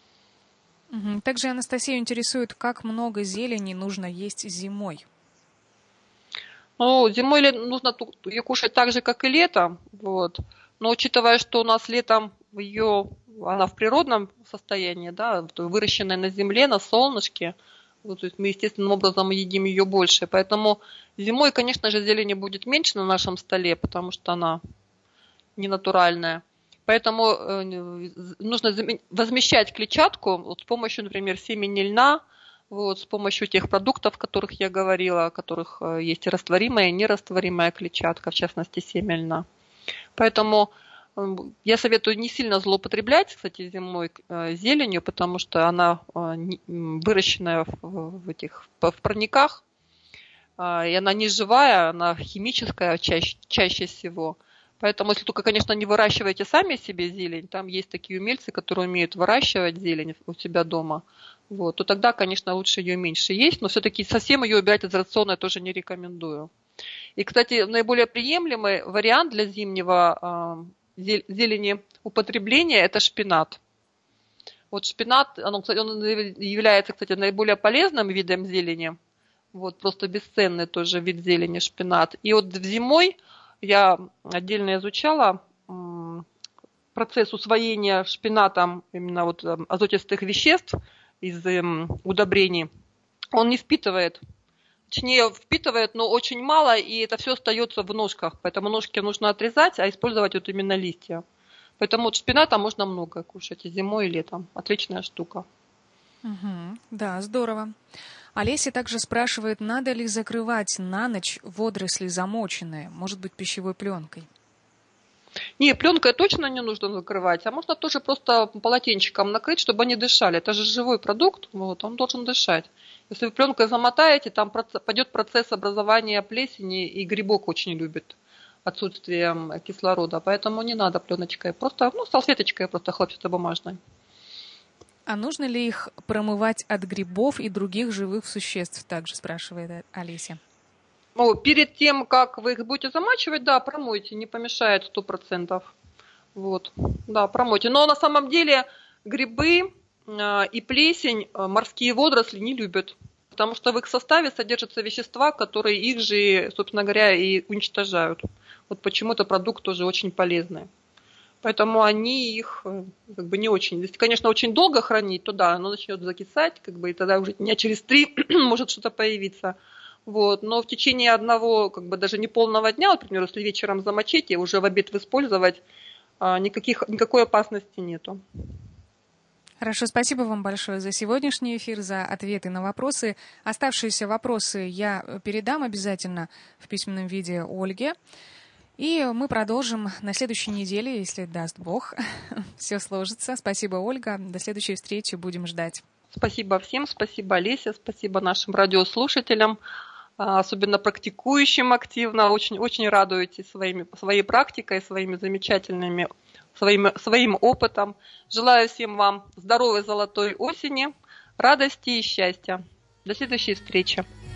Также Анастасию интересует, как много зелени нужно есть зимой? Ну, зимой нужно ее кушать так же, как и летом. Вот. Но учитывая, что у нас летом ее, она в природном состоянии, да, выращенная на земле, на солнышке, вот, то есть мы естественным образом едим ее больше. Поэтому зимой, конечно же, зелени будет меньше на нашем столе, потому что она не натуральная. Поэтому нужно возмещать клетчатку вот с помощью, например, семени льна, вот, с помощью тех продуктов, о которых я говорила, о которых есть и растворимая, и нерастворимая клетчатка, в частности, семя льна. Поэтому я советую не сильно злоупотреблять, кстати, зимой зеленью, потому что она выращенная в, этих, в парниках, и она не живая, она химическая чаще, чаще всего. Поэтому, если только, конечно, не выращиваете сами себе зелень, там есть такие умельцы, которые умеют выращивать зелень у себя дома, вот, то тогда, конечно, лучше ее меньше есть, но все-таки совсем ее убирать из рациона я тоже не рекомендую. И, кстати, наиболее приемлемый вариант для зимнего э, зелени употребления – это шпинат. Вот шпинат, он, кстати, он является, кстати, наиболее полезным видом зелени, вот, просто бесценный тоже вид зелени шпинат. И вот зимой я отдельно изучала процесс усвоения шпинатом именно вот азотистых веществ из удобрений. Он не впитывает, точнее впитывает, но очень мало, и это все остается в ножках. Поэтому ножки нужно отрезать, а использовать вот именно листья. Поэтому вот шпината можно много кушать и зимой, и летом. Отличная штука. Угу, да, здорово. Олеся также спрашивает, надо ли закрывать на ночь водоросли замоченные, может быть, пищевой пленкой? Не, пленкой точно не нужно закрывать, а можно тоже просто полотенчиком накрыть, чтобы они дышали. Это же живой продукт, вот, он должен дышать. Если вы пленкой замотаете, там пойдет процесс образования плесени, и грибок очень любит отсутствие кислорода, поэтому не надо пленочкой, просто ну, салфеточкой просто хлопчатобумажной. А нужно ли их промывать от грибов и других живых существ, также спрашивает Олеся. Ну, перед тем, как вы их будете замачивать, да, промойте, не помешает сто процентов. Вот, да, промойте. Но на самом деле грибы и плесень морские водоросли не любят, потому что в их составе содержатся вещества, которые их же, собственно говоря, и уничтожают. Вот почему этот продукт тоже очень полезный. Поэтому они их как бы не очень. Если, конечно, очень долго хранить, то да, оно начнет закисать, как бы, и тогда уже дня через три может что-то появиться. Вот. Но в течение одного, как бы даже не полного дня, например, если вечером замочить и уже в обед использовать, никаких, никакой опасности нету. Хорошо, спасибо вам большое за сегодняшний эфир, за ответы на вопросы. Оставшиеся вопросы я передам обязательно в письменном виде Ольге. И мы продолжим на следующей неделе, если даст Бог. Все сложится. Спасибо, Ольга. До следующей встречи. Будем ждать. Спасибо всем. Спасибо, Олеся. Спасибо нашим радиослушателям, особенно практикующим активно. Очень, очень радуетесь своими, своей практикой, своими замечательными Своим, своим опытом. Желаю всем вам здоровой золотой осени, радости и счастья. До следующей встречи.